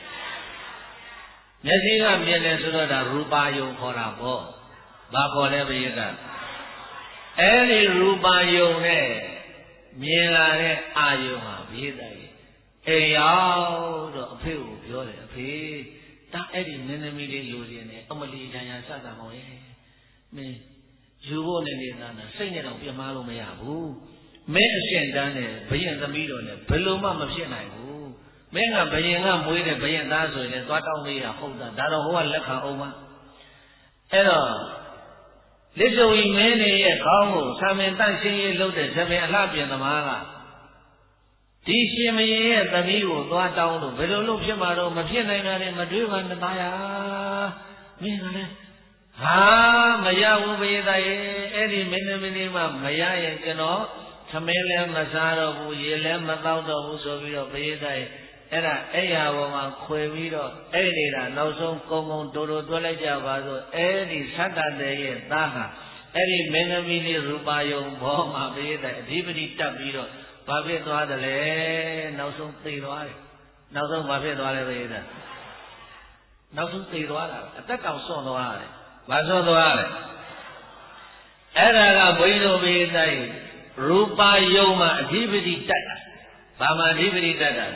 A: မျက်စိကမြင်တယ်ဆိုတော့ဒါရူပါယုံခေါ်တာပေါ့ဘာခေါ်လဲဘိယကအဲ့ဒီရူပါယုံနဲ့မြင်လာတဲ့အာယုံဟာဘိယကကြီးအိမ်ရောက်တော့အဖေကိုပြောတယ်အဖေဒါအဲ့ဒီနင်းသမီးလေးလိုချင်တယ်အမလီတန်ရာစတာမောင်ရဲ့မင်းယူဖို့နေနေတာနဲ့စိတ်နဲ့တော့ပြမလို့မရဘူးမင်းအရှင်တန်းနဲ့ဘယင်သမီးတော်နဲ့ဘယ်လိုမှမဖြစ်နိုင်ဘူးမင်းကဘယင်ကမွေးတဲ့ဘယင်သားဆိုရင်လည်းသွားတောင်းလေးရဟုတ်တာဒါတော့ဟိုကလက်ခံအောင်ပါအဲ့တော့လက်စုံကြီးမင်းနေရဲ့ခေါင်းကိုဆံမင်တန့်ရှင်းရေးလုပ်တဲ့ဇပင်အလှပြင်သမားကဒီရှင်မင်းရဲ့သမီးကိုသွားတောင်းလို့ဘယ်လိုလုပ်ဖြစ်မှာတော့မဖြစ်နိုင်တာနဲ့မတွေးပါနဲ့သားရမင်းကလည်းဟာမရဘူးဘေးသားရဲ့အဲ့ဒီမင်းသမီးလေးမှမရရင်ကျွန်တော်သမင်းလည်းမစားတော့ဘူးရေလည်းမတောက်တော့ဘူးဆိုပြီးတော့ဘေးသားရဲ့အဲ့ဒါအဲ့ရပေါ်မှာခွေပြီးတော့အဲ့နေတာနောက်ဆုံးကုံကုံတိုးတိုးတွဲလိုက်ကြပါဆိုအဲ့ဒီသတ္တတဲ့ရဲ့သားဟာအဲ့ဒီမင်းသမီးလေးရူပါယုံဘောမှာဘေးသားအဓိပတိတက်ပြီးတော့ဘာဖြစ်သွားတယ်လဲနောက်ဆုံးသိသွားတယ်နောက်ဆုံးဘာဖြစ်သွားလဲဘေးသားနောက်ဆုံးသိသွားတာအသက်ကောင်စွန့်သွားတယ်ဘာစွန့်သွားလဲအဲ့ဒါကဘုန်းကြီးတို့ဘေးသားရူပါယုံမှာအဓိပတိတက်တာဘာမှအဓိပတိတက်တာ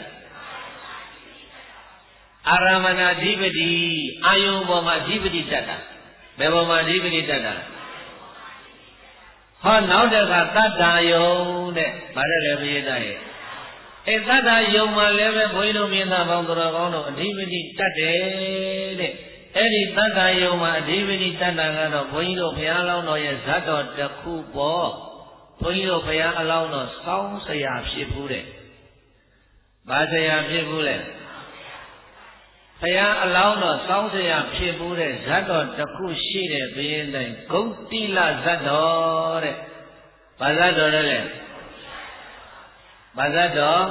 A: အာရမဏအဓိပတိအာယုံပေါ်မှာအဓိပတိတက်တာဘယ်ပေါ်မှာအဓိပတိတက်တာဟောနောက်တစ်ခါသတ္တယုံတဲ့ဗါတယ်လေဘိယတရဲ့အဲသတ္တယုံမှာလည်းပဲဘုန်းကြီးတို့မြင်တာပေါင်းတော်ကောင်းတို့အဓိပတိတက်တယ်တဲ့အဲ့ဒီတတ္တယုံမှာအဓိပတိတတ္တကတော့ဘုန်းကြီးတို့ဘုရားလောင်းတော်ရဲ့ဇတ်တော်တစ်ခုပေါ့ဘုန်းကြီးတို့ဘုရားအလောင်းတော်စောင်းဆရာဖြစ်ဘူးတဲ့ဘာဆရာဖြစ်ဘူးလဲဘုရားအလောင်းတော်စောင်းဆရာဖြစ်ဘူးတဲ့ဇတ်တော်တစ်ခုရှိတဲ့ဘုရင်တိုင်းဂုတ်တိလဇတ်တော်တဲ့ဘာဇတ်တော်လဲဘာဇတ်တော်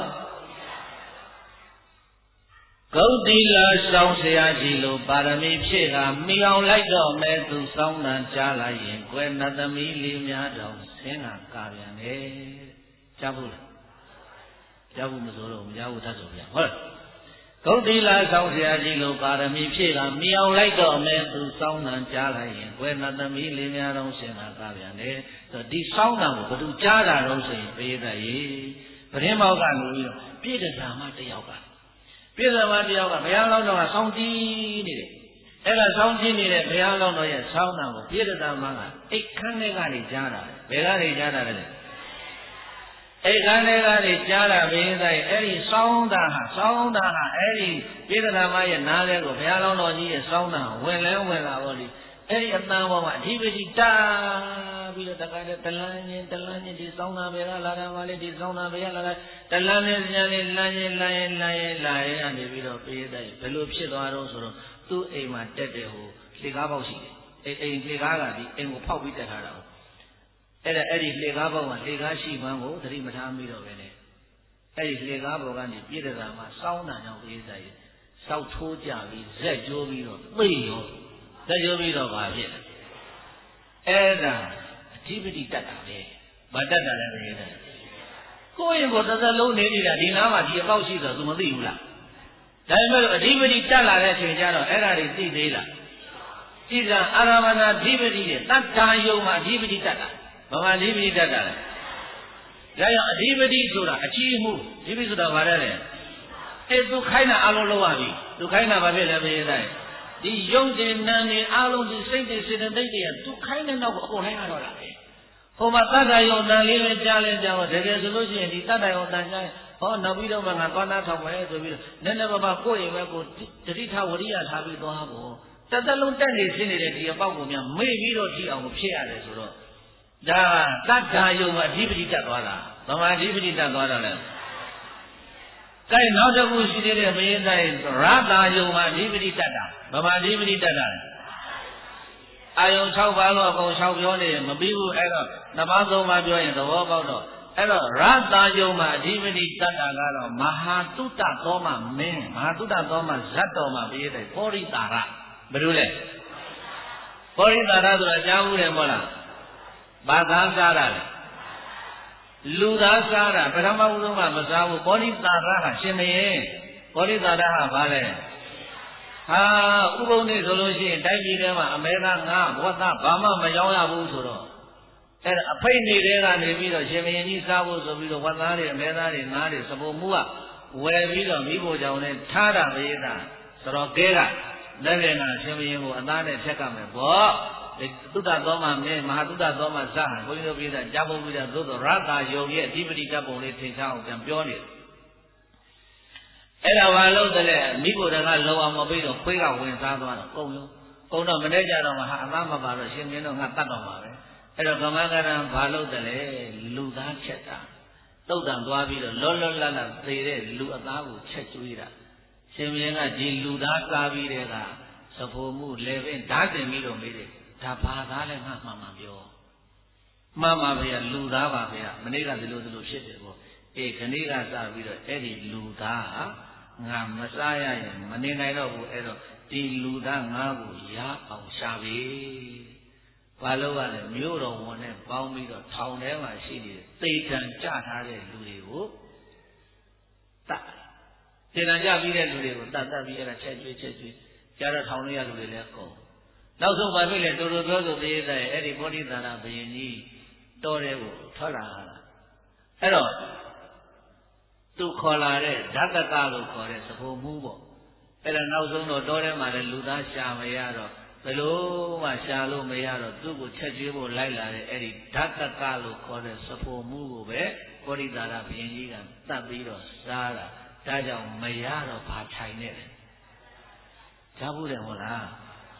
A: ဂုတ်တိလစောင်းဆရာကြီးလိုပါရမီဖြည့်ကမိအောင်လိုက်တော့မဲ့သူစောင်းတန်ကြားလိုက်ရင်ကွယ်နတ်သမီးလေးများတော်ဆင်းလာကာပြန်လေကြားဘူးလားကြားဘူးမဆိုတော့မကြားဘူးသတ်ဆိုပြန်ဟုတ်ဂုတ်တိလစောင်းဆရာကြီးလိုပါရမီဖြည့်ကမိအောင်လိုက်တော့မဲ့သူစောင်းတန်ကြားလိုက်ရင်ကွယ်နတ်သမီးလေးများတော်ဆင်းလာကာပြန်လေဆိုဒီစောင်းတန်ကိုဘယ်သူကြားတာတော့ဆိုရင်ပေးတဲ့ရေပရင်းမောက်ကနေပြီးတော့ပြည့်တရားမှတယောက်ကပြည့်စုံမတယောက်ကဘုရားလောင်းတော်ကစောင်းကြည့်နေတယ်အဲ့ဒါစောင်းကြည့်နေတဲ့ဘုရားလောင်းတော်ရဲ့စောင်းတာကိုပြည့်စုံမကအိတ်ခမ်းထဲကနေကြားတာဘယ်ကနေကြားတာလဲအိတ်ခမ်းထဲကနေကြားတာဘင်းဆိုင်အဲ့ဒီစောင်းတာဟာစောင်းတာဟာအဲ့ဒီပြည့်စုံမရဲ့နားလဲကိုဘုရားလောင်းတော်ကြီးရဲ့စောင်းတာဝင်လဲဝင်လာတော့လေအဲ့ဒီအတန်ပေါ်မှာအဓိပတိတာပြီးတော့တခါတည်းတလန်းချင်းတလန်းချင်းဒီစောင်းတာပဲလာတာပါလေဒီစောင်းတာပဲလာတာတလန်းနဲ့ပြန်လေလမ်းရင်လမ်းရင်လမ်းရင်လာရင်အနေပြီးတော့ပေးတဲ့ဘယ်လိုဖြစ်သွားတော့ဆိုတော့သူ့အိမ်မှာတက်တဲ့ဟိုလှေကားပေါက်ရှိတယ်အိမ်အိမ်လှေကားကဒီအိမ်ကိုဖောက်ပြီးတက်ထားတာဟုတ်အဲ့ဒါအဲ့ဒီလှေကားပေါက်ကလှေကားရှိမှန်းကိုသတိမထားမိတော့ပဲနဲ့အဲ့ဒီလှေကားပေါ်ကနေပြည့်တဲ့ကမှာစောင်းတာကြောင့်ပေးတဲ့စောက်ထိုးကြပြီးဇက်ကျိုးပြီးတော့သိရောဇက်ကျိုးပြီးတော့ဘာဖြစ်လဲအဲ့ဒါအဓိပတိတတ်တာပဲဘာတတ်တာလဲတကယ်တော့ကိုယ့်ရင်ကိုတစ်သက်လုံးနေနေတာဒီနားမှာဒီအပေါက်ရှိတော့ तू မသိဘူးလားဒါပေမဲ့အဓိပတိတက်လာတဲ့အချိန်ကျတော့အဲ့ဒါတွေသိသေးလားသိတာအာရမဏအဓိပတိရဲ့တတ္တာယုံမှာအဓိပတိတက်တာဘာမှအဓိပတိတက်တာလဲဒါကြောင့်အဓိပတိဆိုတာအချီးမှုအဓိပတိဆိုတာဘာလဲလဲအဲ့ तू ခိုင်းတာအလုံးလုံးပါပြီ तू ခိုင်းတာဘာဖြစ်လဲပြေးတိုင်းဒီယုံတဲ့နာနေအလုံးဒီစိတ်တွေစေတသိက်တွေက तू ခိုင်းတဲ့နောက်ကိုအကုန်လိုက်ရတော့တာပဲဟိုမှာတတ္တယုံတန်လေးပဲကြားလဲကြားတော့တကယ်ဆိုလို့ရှိရင်ဒီတတ္တယုံတန်ကြားရင်ဟောနောက်ပြီးတော့မှငါသွားနာထောက်မယ်ဆိုပြီးတော့နည်းနည်းပါးပါးကိုယ့်ရင်ပဲကိုတတိထဝရိယထားပြီးသွားဖို့တသက်လုံးတက်နေရှင်းနေတဲ့ဒီအပေါက်ကိုများမေ့ပြီးတော့ကြည့်အောင်ဖြစ်ရတယ်ဆိုတော့ဒါတတ္တယုံမှာအဓိပတိတက်သွားတာဗမာအဓိပတိတက်သွားတာလဲကဲနောက်တစ်ခုရှိသေးတယ်ဘုရင်တိုင်းရတယုံမှာအဓိပတိတက်တာဗမာအဓိပတိတက်တာလဲအာယုံ၆ပါးလို့အကုန်၆ပြောနေရင်မပြီးဘူးအဲ့တော့နဘာသုံးပါးပြောရင်သဘောပေါက်တော့အဲ့တော့ရတယုံမှာအဓိပတိတတ္တကတော့မဟာတုတ္တသောမမင်းမဟာတုတ္တသောမဇတ်တော်မှာပြည့်တဲ့ပောရိတာရဘယ်လိုလဲပောရိတာရဆိုတာကြားဘူးတယ်မဟုတ်လားဘာသာစားတာလဲလူသားစားတာပထမဦးဆုံးကမစားဘူးပောရိတာရဟာရှင်မင်းပောရိတာရဟာဘာလဲဟာဥပုံနေဆိုလို့ရှိရင်တိုက်ပြည်ထဲမှာအမေကငါဘဝသားဘာမှမရောရဘူးဆိုတော့အဲ့ဒါအဖိတ်နေတဲ့ကနေပြီးတော့ရှင်မင်းကြီးစားဖို့ဆိုပြီးတော့ဝတ်သားတွေအမေသားတွေငါးတွေစပုံမှုကဝယ်ပြီးတော့မိဖို့ကြောင့်လဲထားတာပဲတာဆိုတော့ကဲကလက်ပြန်ကရှင်မင်းကိုအသားနဲ့ဖြက်ကမယ်ပေါ့ဒီသုတ္တသောမမင်းမဟာသုတ္တသောမဇဟံဘုန်းကြီးတို့ပြည်တာကြားဖို့ပြီးတော့သို့တော့ရတယုံရဲ့အဓိပတိတပ်ပုံလေးထင်ရှားအောင်ပြန်ပြောနေတယ်အဲ့ဒါဘာလို့တလဲမိဖို့တကလောအောင်မပြီးတော့ခွေးကဝင်စားသွားတော့ကုံလုံးကုံတော့မနေ့ကျတော့မှဟာအသားမပါတော့ရှင်မင်းတို့ငါတတ်တော့မှာပဲအဲ့တော့ကမ္မကရံဘာလို့တလဲလူသားချက်တာတုတ်တန်သွားပြီးတော့လောလောလတ်လတ်သေတဲ့လူအသားကိုချက်ကျွေးတာရှင်မင်းကဒီလူသားစားပြီးတဲ့ကသဖို့မှုလေပင်ဓာတ်တင်ပြီးတော့မေးတယ်ဒါဘာသားလဲငါမှန်မှန်ပြောမှန်ပါဗျာလူသားပါဗျာမနေ့ကဒီလိုဒီလိုဖြစ်တယ်ပေါ့အေးခဏကစပြီးတော့အဲ့ဒီလူသားဟာငါမစားရရင်မနေနိုင်တော့ဘူးအဲ့တော့ဒီလူသားငါ့ကိုရအောင်ရှာပြီဘာလို့ကလဲမြို့တော်ဝန်နဲ့ပေါင်းပြီးတော့ထောင်ထဲမှာရှိနေတဲ့သေတံကြထားတဲ့လူတွေကိုတတ်သေတံကြပြီးတဲ့လူတွေကိုတတ်တတ်ပြီးအဲ့ဒါချက်ကျွေးချက်ကျွေးကြတော့ထောင်ထဲရလူတွေလည်းကုန်နောက်ဆုံးဘာဖြစ်လဲတူတူပြောဆိုသေးတဲ့အဲ့ဒီဘောဓိသာရဘုရင်ကြီးတော်တဲ့ကိုထွက်လာတာအဲ့တော့သူခေါ်လာတဲ့ဓာတကလို့ခေါ်တဲ့သဖို့မှုပေါ့အဲ့ဒါနောက်ဆုံးတော့တောထဲမှာလည်းလူသားရှာမရတော့ဘယ်လို့မှရှာလို့မရတော့သူ့ကိုချက်ကျွေးဖို့လိုက်လာတဲ့အဲ့ဒီဓာတကလို့ခေါ်တဲ့သဖို့မှုကိုပဲဘောဓိသာရဘုရင်ကြီးကတတ်ပြီးတော့စားတာဒါကြောင့်မရတော့ဘာထိုင်နေတယ်ကြားဘူးတယ်ဟုတ်လား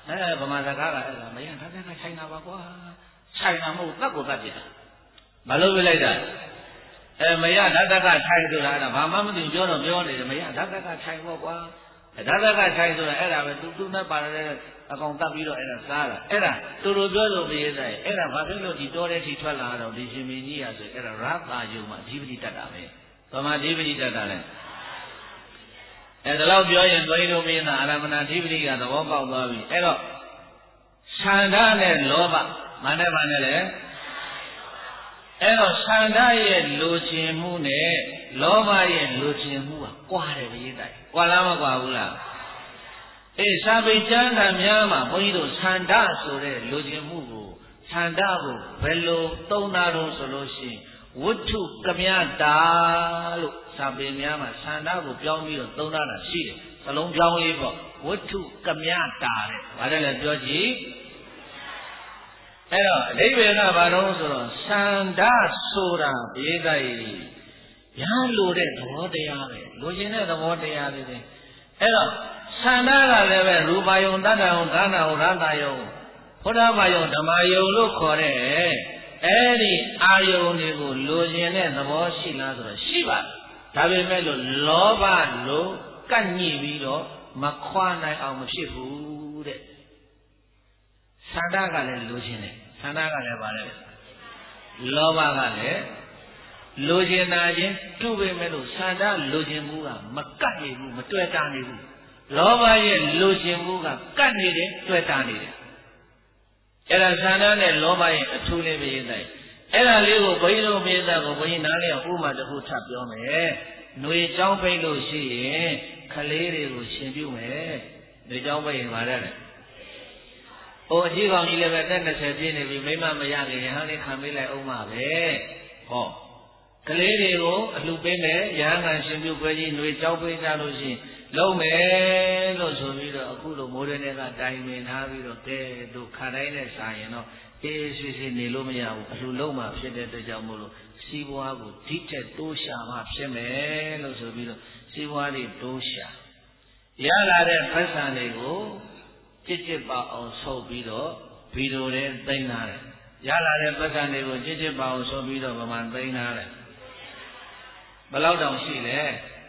A: အဲဗမာစကားကအဲ့ဒါမရဓာတ်ကခြိုင်တာပါကွာခြိုင်တာမဟုတ်တတ်ကိုတတ်ပြတာမလို့ပြလိုက်တာအဲမရဓာတ်ကခြိုင်ဆိုတာအဲ့ဒါဘာမှမသိပြောတော့ပြောနေတယ်မရဓာတ်ကခြိုင်ပေါ့ကွာဓာတ်ကခြိုင်ဆိုတာအဲ့ဒါပဲသူသူနဲ့ပါတဲ့အကောင်တတ်ပြီးတော့အဲ့ဒါစားတာအဲ့ဒါတူတူပြောလို့ပြရတဲ့အဲ့ဒါဘာဖြစ်လို့ဒီတောတဲ့ထိထွက်လာတော့ဒီရှင်မင်းကြီးရဆိုအဲ့ဒါရတာယုံမှာအဓိပတိတတ်တာပဲဗမာအဓိပတိတတ်တာလဲအဲဒါတော့ပြောရင်သွေးတို့မင်းသားအာရမဏအဓိပတိကသဘောပေါက်သွားပြီအဲ့တော့ဆန္ဒနဲ့လောဘမနဲ့မနဲ့လေအဲ့တော့ဆန္ဒရဲ့လိုချင်မှုနဲ့လောဘရဲ့လိုချင်မှုကကွာတယ်ရေးတိုက်ကွာလားမကွာဘူးလားအေးစာပေကျမ်းဂန်များမှာဘုန်းကြီးတို့ဆန္ဒဆိုတဲ့လိုချင်မှုကိုဆန္ဒကိုဘယ်လိုသုံးတာတော့ဆိုလို့ရှိရင်ဝတ္ထုကမြတာလို့စာပေများမှာဆန္ဒကိုပြောင်းပြီးတော့သုံးတာရှိတယ်စလုံးပြောင်းလေးပေါ့ဝတ္ထုကမြတာတဲ့ဘာလဲလဲပြောကြည့်အဲ့တော့အဓိပ္ပာယ်ကဘာလို့ဆိုတော့ဆန္ဒဆိုတာဘေးတိုက်ရလိုတဲ့သဘောတရားပဲလိုချင်တဲ့သဘောတရားတွေပဲအဲ့တော့ဆန္ဒကလည်းပဲရူပယုံတတ္တယုံဒါနယုံရတယုံဘုရားမယုံဓမ္မယုံလို့ခေါ်တဲ့အဲ့ဒီအာယုံတွေကိုလိုချင်တဲ့သဘောရှိလားဆိုတော့ရှိပါဒါပေမဲ့လို့လောဘလို့ကန့်ညှိပြီးတော့မခွာနိုင်အောင်မဖြစ်ဘူးတဲ့ဆန္ဒကလည်းလိုချင်တယ်ဆန္ဒကလည်းပါလေလောဘကလည်းလိုချင်တာချင်းတူပေမဲ့လို့ဆန္ဒလိုချင်မှုကမကတ်နိုင်ဘူးမတွေ့တာနေဘူးလောဘရဲ့လိုချင်မှုကကတ်နေတယ်တွေ့တာနေတယ်အဲ့ဒါဆန္ဒနဲ့လောဘရဲ့အထူးလေးပဲရေးတိုင်းအဲ့ဒါလေးကိုဘုန်းကြီးတို့မြေသားကိုဘုန်းကြီးနားလည်ဥပမာတစ်ခုထပ်ပြောမယ်ຫນွေเจ้าပိတ်လို့ရှိရင်ခလေးတွေကိုရှင်ပြုမယ်ຫນွေเจ้าပိတ်ရင်ပါတဲ့ဟိုအကြီးကောင်ကြီးလည်းပဲတက်နှစ်ဆယ်ပြည့်နေပြီမိမမရခင်ဟန်လေးခံပေးလိုက်အောင်ပါပဲဟောကလေးတွေကိုအလှပေးမယ်ရဟန်းခံရှင်ပြုပွဲကြီးຫນွေเจ้าပိတ်ကြလို့ရှိရင်လုံးမယ်လို့ဆိုပြီးတော့အခုလိုမိုးတဲ့ကတိုင်ပင်ထားပြီးတော့ကဲတို့ခါတိုင်းနဲ့စာရင်တော့အေးဆွေဆွေနေလို့မရဘူးအလှလုံးမှဖြစ်တဲ့အတွက်ကြောင့်မို့လို့စီးပွားကိုဒီထက်တိုးရှာမှဖြစ်မယ်လို့ဆိုပြီးတော့စီးပွားတွေတိုးရှာရလာတဲ့ဖက်ဆံတွေကိုကြစ်ကြစ်ပါအောင်ဆုပ်ပြီးတော့ဗီဒီယိုတွေသိမ်းထားတယ်ရလာတဲ့ဖက်ဆံတွေကိုကြစ်ကြစ်ပါအောင်ဆုပ်ပြီးတော့ဗမာသိမ်းထားတယ်ဘယ်လောက်တောင်ရှိလဲ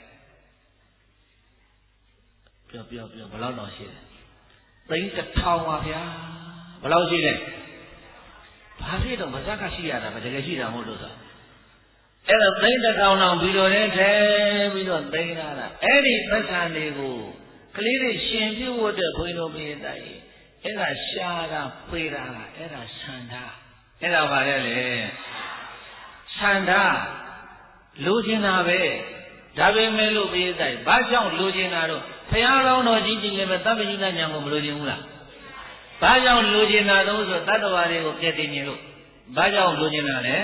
A: ပြောပြောပြောဘယ်လောက်တောင်ရှိလဲသိန်းတစ်ထောင်ပါဗျာဘယ်လောက်ရှိလဲဘာဖြစ်တော့မဇက်ကရှိရတာပဲတကယ်ရှိတာမဟုတ်လို့ဆိုအဲ့တော့သိန်းတစ်ထောင်တောင်ပြီးတော့တဲ့ထဲပြီးတော့သိန်းလာတာအဲ့ဒီပစ္စံတွေကိုကလေးတွေရှင်ပြုတ်ဖို့အတွက်ခွင်းတို့ပြေးတိုက်အဲ့ဒါရှားတာဖေးတာအဲ့ဒါဆန္ဒအဲ့ဒါဘာလဲလေဆန္ဒလိုချင်တာပဲဒါပေမဲ့လို့ပြေးတိုက်ဘာကြောင့်လိုချင်တာတော့ဘုရားတော်တော်ကြီးကြီးလည်းပဲသဗ္ဗညုတညာကိုမလိုချင်ဘူးလားဘာကြောင့်လိုချင်တာတော့ဆိုတတ္တဝါတွေကိုကဲတင်ခြင်းလို့ဘာကြောင့်လိုချင်တာလဲ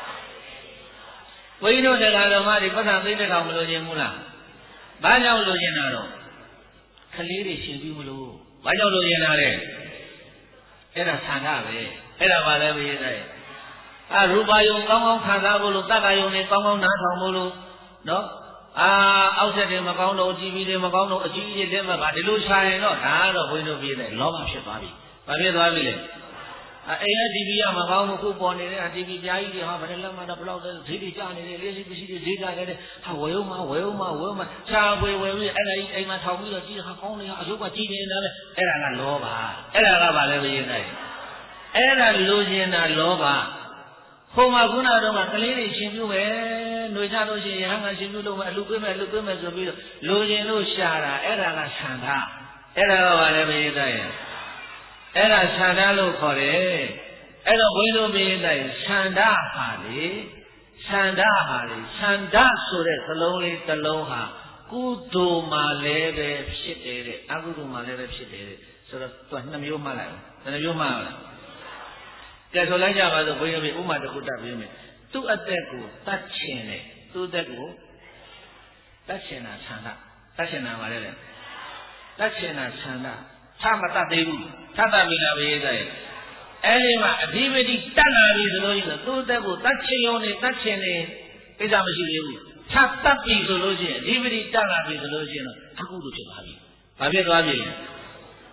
A: ဝိနုတရားဓမ္မတွေပဋ္ဌာန်းသိတဲ့ကောင်မလိုချင်ဘူးလားဘာကြောင့်လိုချင်တာတော့ခလေးတွေရှင်ပြီးမလို့ဘာကြောင့်လိုချင်တာလဲအဲ့ဒါဆန္ဒပဲအဲ့ဒါဘာလဲဘုရားတဲ့အာရူပယုံကောင်းကောင်းခံစားဖို့လို့တက္ကယုံတွေကောင်းကောင်းနားထောင်ဖို့လို့နော်အာအောက်ဆက်တွေမကောင်းတော့ တီဗီ တွေမကောင်းတော့အကြီးကြီးလက်မှတ်ပါဒီလိုရှာရင်တော့ဒါကတော့ဘုန်းကြီးတို့ပြတဲ့လောဘဖြစ်သွားပြီ။ဘာဖြစ်သွားပြီလဲ။အိမ်က တီဗီ ကမကောင်းဘူးခုပေါ်နေတဲ့ တီဗီ ပြားကြီးတွေဟာဗတဲ့လက်မှတ်တော့ဘလောက်လဲဈေးတွေကျနေတယ်လေးလေးပစ္စည်းတွေဈေးကျနေတယ်ဟာဝယ်ဦးမဝယ်ဦးမဝယ်ဦးမရှားပွေဝယ်ပြီးအဲ့ဒါကြီးအိမ်မှာထောင်ပြီးတော့ကြီးဟာကောင်းနေဟာအယုတ်ကကြီးနေတာလေအဲ့ဒါကလောဘအဲ့ဒါကဘာလဲဘုရားတဲ့အဲ့ဒါလိုချင်တာလောဘဟိုမှာခုနကတော့ကလေးတွေရှင်ပြုမယ်ຫນွေချလို့ရှိရင်ဟန်ကရှင်ပြုလို့မယ်အလူပေးမယ်အလူပေးမယ်ဆိုပြီးတော့လိုချင်လို့ရှာတာအဲ့ဒါကဆန္ဒအဲ့ဒါကဘာလဲဘုရားတဲ့အဲ့ဒါဆန္ဒလို့ခေါ်တယ်အဲ့တော့ဘုန်းကြီးတို့ဘုရားတဲ့ဆန္ဒဟာလေဆန္ဒဟာလေဆန္ဒဆိုတဲ့သလုံးလေးတစ်လုံးဟာကုသိုလ်မှလည်းပဲဖြစ်တယ်တဲ့အကုသိုလ်မှလည်းပဲဖြစ်တယ်တဲ့ဆိုတော့သူကနှစ်မျိုးမှတ်လိုက်အောင်ဘယ်နှမျိုးမှတ်အောင်ကဲဆိုလိုက်ကြပါစို့ဘုန်းကြီးတို့ဥမာတစ်ခုတတ်ပြမယ်သူ့အသက်ကိုတတ်ချင်တယ်သူ့အသက်ကိုတတ်ချင်တာဆန္ဒတတ်ချင်တာပါလေလေတတ်ချင်တာဆန္ဒသမတတ်သေးဘူးသတ္တမိလာဘေးတဲ့အဲ့ဒီမှာအဓိပတိတတ်လာပြီဆိုလို့ရှိရင်သူ့အသက်ကိုတတ်ချင်ရုံနဲ့တတ်ချင်နေကိစ္စမရှိသေးဘူးသတ်တတ်ပြီဆိုလို့ရှိရင်အဓိပတိတတ်လာပြီဆိုလို့ရှိရင်တော့အကုသိုလ်ဖြစ်သွားပြီဘာဖြစ်သွားပြီလဲ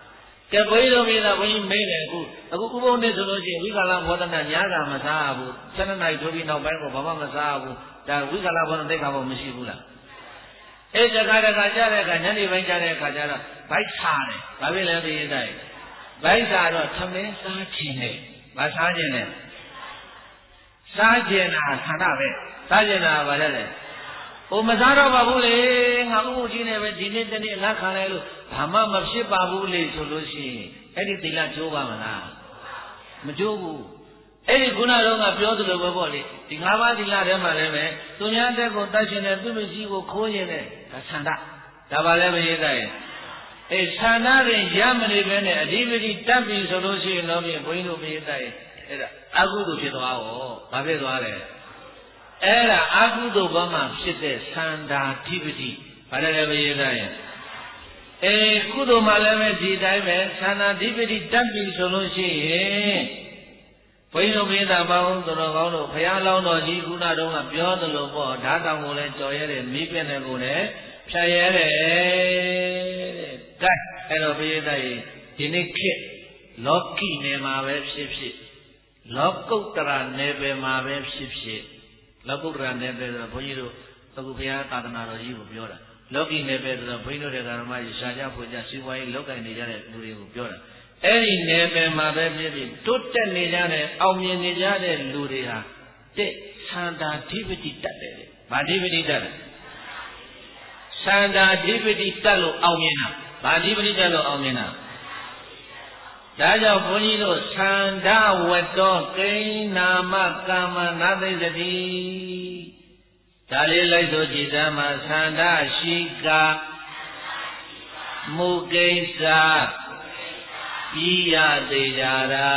A: ကဲဘုန်းကြီးတို့ပြည်သားဘုန်းကြီးမေးတယ်အခုအခုဥပုံနဲ့ဆိုလို့ရှိရင်ဝိကာလဘောဓနာညာတာမစားဘူးဆယ်နှစ်နိုင်ထိုးပြီးနောက်ပိုင်းကိုဘာမှမစားဘူးဒါဝိကာလဘောဓနာသိက္ခာပေါ်မရှိဘူးလားအဲတခါတခါကြားတဲ့အခါညနေပိုင်းကြားတဲ့အခါကျတော့ဗိုက်စားတယ်ဘာဖြစ်လဲပြည်သားဗိုက်စားတော့သမင်းစားခြင်းနဲ့မစားခြင်းနဲ့စားခြင်းတာခန္ဓာပဲစားခြင်းတာဘာလဲလဲဟိုမစားတော့ပါဘူးလေငါဥပုကြီးနဲ့ပဲဒီနေ့တနေ့လက်ခံလိုက်လို့ဘာမှမဖြစ်ပါဘူးလေဆိုလို့ရှိရင်အဲ့ဒီသီလကျိုးပါမလားမကျိုးဘူးအဲ့ဒီခုနတော့ကပြောသလိုပဲပေါ့လေဒီငါးပါးသီလထဲမှာလည်းပဲသူများတက်ကိုတတ်ရှင်တဲ့သူလူကြီးကိုခိုးရင်တဲ့ဒါဆန္ဒဒါပါလဲမရေးတဲ့အေးဆန္ဒရင်ရမနေပဲနဲ့အဓိပတိတတ်ပြီဆိုလို့ရှိရင်တော့ပြင်ဘုန်းကြီးတို့မရေးတဲ့အဲ့ဒါအကုသိုလ်ဖြစ်သွားရောဘာဖြစ်သွားလဲအဲ့ဒါအကုသိုလ်ဘဝမှာဖြစ်တဲ့သန္တာဓိပတိဘာလဲမရေးတဲ့အေးကုသိုလ်မှာလည်းပဲဒီတိုင်းပဲသန္တာဓိပတိတတ်ပြီဆိုလို့ရှိရင်ဘုန်းကြီးတို့မိသားပေါင်းတော်ကောင်းတို့ဘုရားလောင်းတော်ကြီးခုနတုန်းကပြောသလိုပေါ့ဓာတ်တောင်ကိုလည်းကြော်ရဲတယ်မိပြည့်တဲ့ကိုလည်းဖြတ်ရဲတယ်တဲ့ကဲအဲ့တော့ဘုရားကြီးဒီနေ့ခေတ်လောကီနယ်မှာပဲဖြစ်ဖြစ်လောကုတ္တရာနယ်ပယ်မှာပဲဖြစ်ဖြစ်လောကုတ္တရာနယ်ပယ်ဆိုတော့ဘုန်းကြီးတို့အခုဘုရားသာသနာတော်ကြီးကိုပြောတာလောကီနယ်ပယ်ဆိုတော့ဘုန်းကြီးတို့ဓမ္မကြီးရှားကြဖွေကြစီးပွားရေးလောက်ကင်နေကြတဲ့လူတွေကိုပြောတာအဲ့ဒီနယ်ပယ်မှာပဲဖြစ်ဖြစ်တိုးတက်နေကြတဲ့အောင်မြင်နေကြတဲ့လူတွေဟာတဲ့သန္တာဓိပတိတတ်တယ်။ဘာဓိပတိတတ်လဲ။သန္တာဓိပတိတတ်လို့အောင်မြင်တာ။ဘာဓိပတိတတ်လို့အောင်မြင်တာ။ဒါကြောင့်ဘုန်းကြီးတို့သန္တာဝတ္တောကိဉ္နာမကာမနာသိစတိဒါလေးလိုက်ဆိုကြည်သားမှာသန္တာရှိကာမုကိစ္စပြီးရသေးကြတာ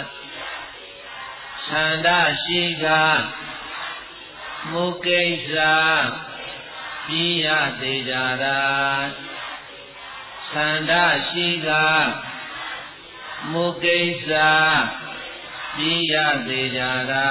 A: သန္တာရှိကမုကိစ္စပြီးရသေးကြတာသန္တာရှိကမုကိစ္စပြီးရသေးကြတာ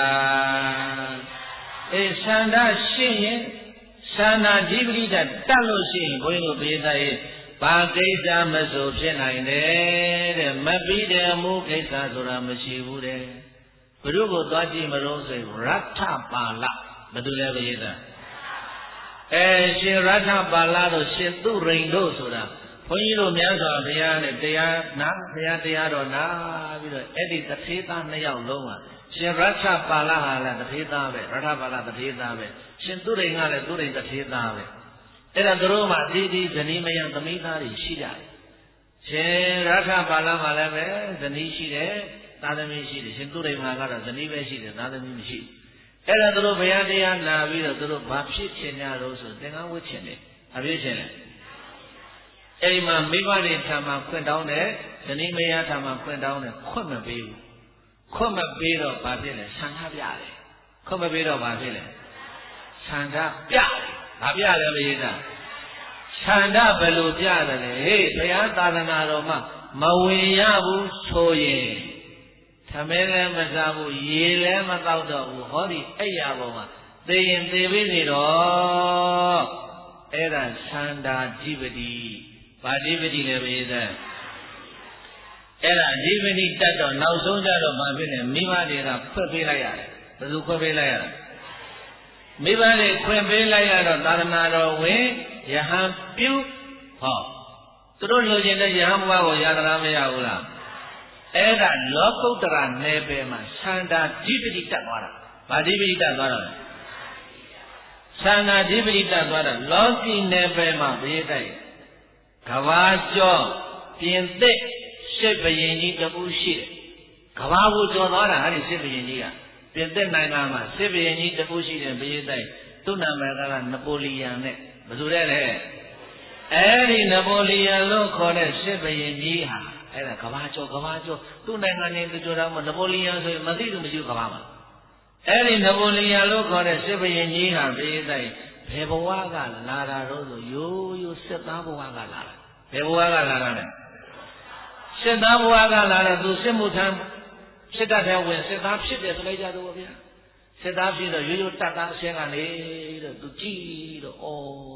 A: အဲသန္တာရှိရင်သန္တာဓိပတိတတ်လို့ရှိရင်ဘုန်းကြီးတို့ပြေးသားရဲ့ဘာကိစ္စမဆိုဖြစ်နိုင်တယ်တဲ့မပြီးတဲ့အမှုကိစ္စဆိုတာမရှိဘူးတဲ့ဘုရုကိုသွားကြည့်မလို့ဆိုရင်ရထပါဠဘယ်သူလဲပြေးသားအဲရှင်ရထပါဠတို့ရှင်သူရိန်တို့ဆိုတာဘုန်းကြီးတို့မြတ်စွာဘုရားနဲ့တရားနာဘုရားတရားတော်နာပြီးတော့အဲ့ဒီတထေသားနှစ်ယောက်လုံးဟာရှင်ရထပါဠဟာလည်းတထေသားပဲရထပါဠတထေသားပဲရှင်သူရိန်ကလည်းသူရိန်တထေသားပဲအဲ့ဒါတို့မှဒီဒီဇနီးမယံသမိသားတွေရှိကြတယ်ရှင်ရထပါဠမှာလည်းပဲဇနီးရှိတယ်သာသမီရှိတယ်ရှင်သူရိန်မှာကတော့ဇနီးပဲရှိတယ်သာသမီမရှိဘူးအဲ့ဒါတို့ဘုရားတရားနာပြီးတော့တို့ဘာဖြစ်ချင်ကြလို့ဆိုသင်္ကန်းဝတ်ချင်တယ်အဖြစ်ချင်တယ်အိမ်မှာမိဘတွေထံမှာခွင့်တောင်းတယ်ဇနီးမယားထံမှာခွင့်တောင်းတယ်ခွင့်မပေးဘူးခွင့်မပေးတော့ဘာဖြစ်လဲဆန္ဒပြတယ်ခွင့်မပေးတော့ဘာဖြစ်လဲဆန္ဒပြတယ်ဘာပြလဲမရေးတာဆန္ဒဘယ်လိုပြတယ်လဲဟေးဘုရားသာသနာတော်မှာမဝင်ရဘူးဆိုရင်သမင်းလည်းမစားဘူးရေလည်းမတောက်တော့ဘူးဟောဒီအဲ့ရပေါ်မှာသေရင်သေပြီးနေတော့အဲ့ဒါသန္တာဓိပတိဘာဓိပတိလဲမရေးတာအဲ့ဒါဓိပတိတတ်တော့နောက်ဆုံးကြတော့ဘာဖြစ်လဲမိဘတွေကဖွက်ပေးလိုက်ရတယ်ဘယ်သူဖွက်ပေးလိုက်ရလဲမိဘတွေခွင့်ပေးလိုက်ရတော့သာသနာတော်ဝင်ယဟန်ပြုဟောသူတို့လိုချင်တဲ့ယဟန်ဘဝကိုရသလားမရဘူးလားအဲ့ဒါလောကုတ္တရာနယ်ပယ်မှာသန္တာဓိပတိတတ်သွားတာဗာဓိပတိတတ်သွားတာသန္တာဓိပတိတတ်သွားတာလောကီနယ်ပယ်မှာဘေးတိုက်ကဘာကျော်ပြင်သစ်ရှစ်ဘရင်ကြီးတပူရှိတယ်ကဘာကိုကျော်သွားတာဟာဒီရှစ်ဘရင်ကြီးကပြင်သစ်နိုင်ငံမှာစစ်ဘရင်ကြီးတခုရှိတဲ့ဘုရင်တိုက်သူ့နာမည်ကနပိုလီယန်နဲ့ဘယ်သူလဲလဲအဲ့ဒီနပိုလီယန်လို့ခေါ်တဲ့စစ်ဘရင်ကြီးဟာအဲ့ဒါကဘာကျော်ကဘာကျော်သူ့နိုင်ငံနဲ့သူကျော်တာမနပိုလီယန်ဆိုရင်မသိလို့မရှိဘူးကဘာမှာအဲ့ဒီနပိုလီယန်လို့ခေါ်တဲ့စစ်ဘရင်ကြီးဟာဘုရင်တိုက်ဘယ်ဘဝကလာတာတော့ဆိုရိုးရိုးစစ်သားဘဝကလာတာဘယ်ဘဝကလာတာလဲစစ်သားဘဝကလာတဲ့သူစစ်မှုထမ်းစစ်တပ်ထဲဝင်စစ်သားဖြစ်တယ်ဆိုလိုက်ကြတော့ဗျာစစ်သားဖြစ်တော့ရိုးရိုးတတ်တာအရှင်းကနေတော့သူကြည့်တော့ဩ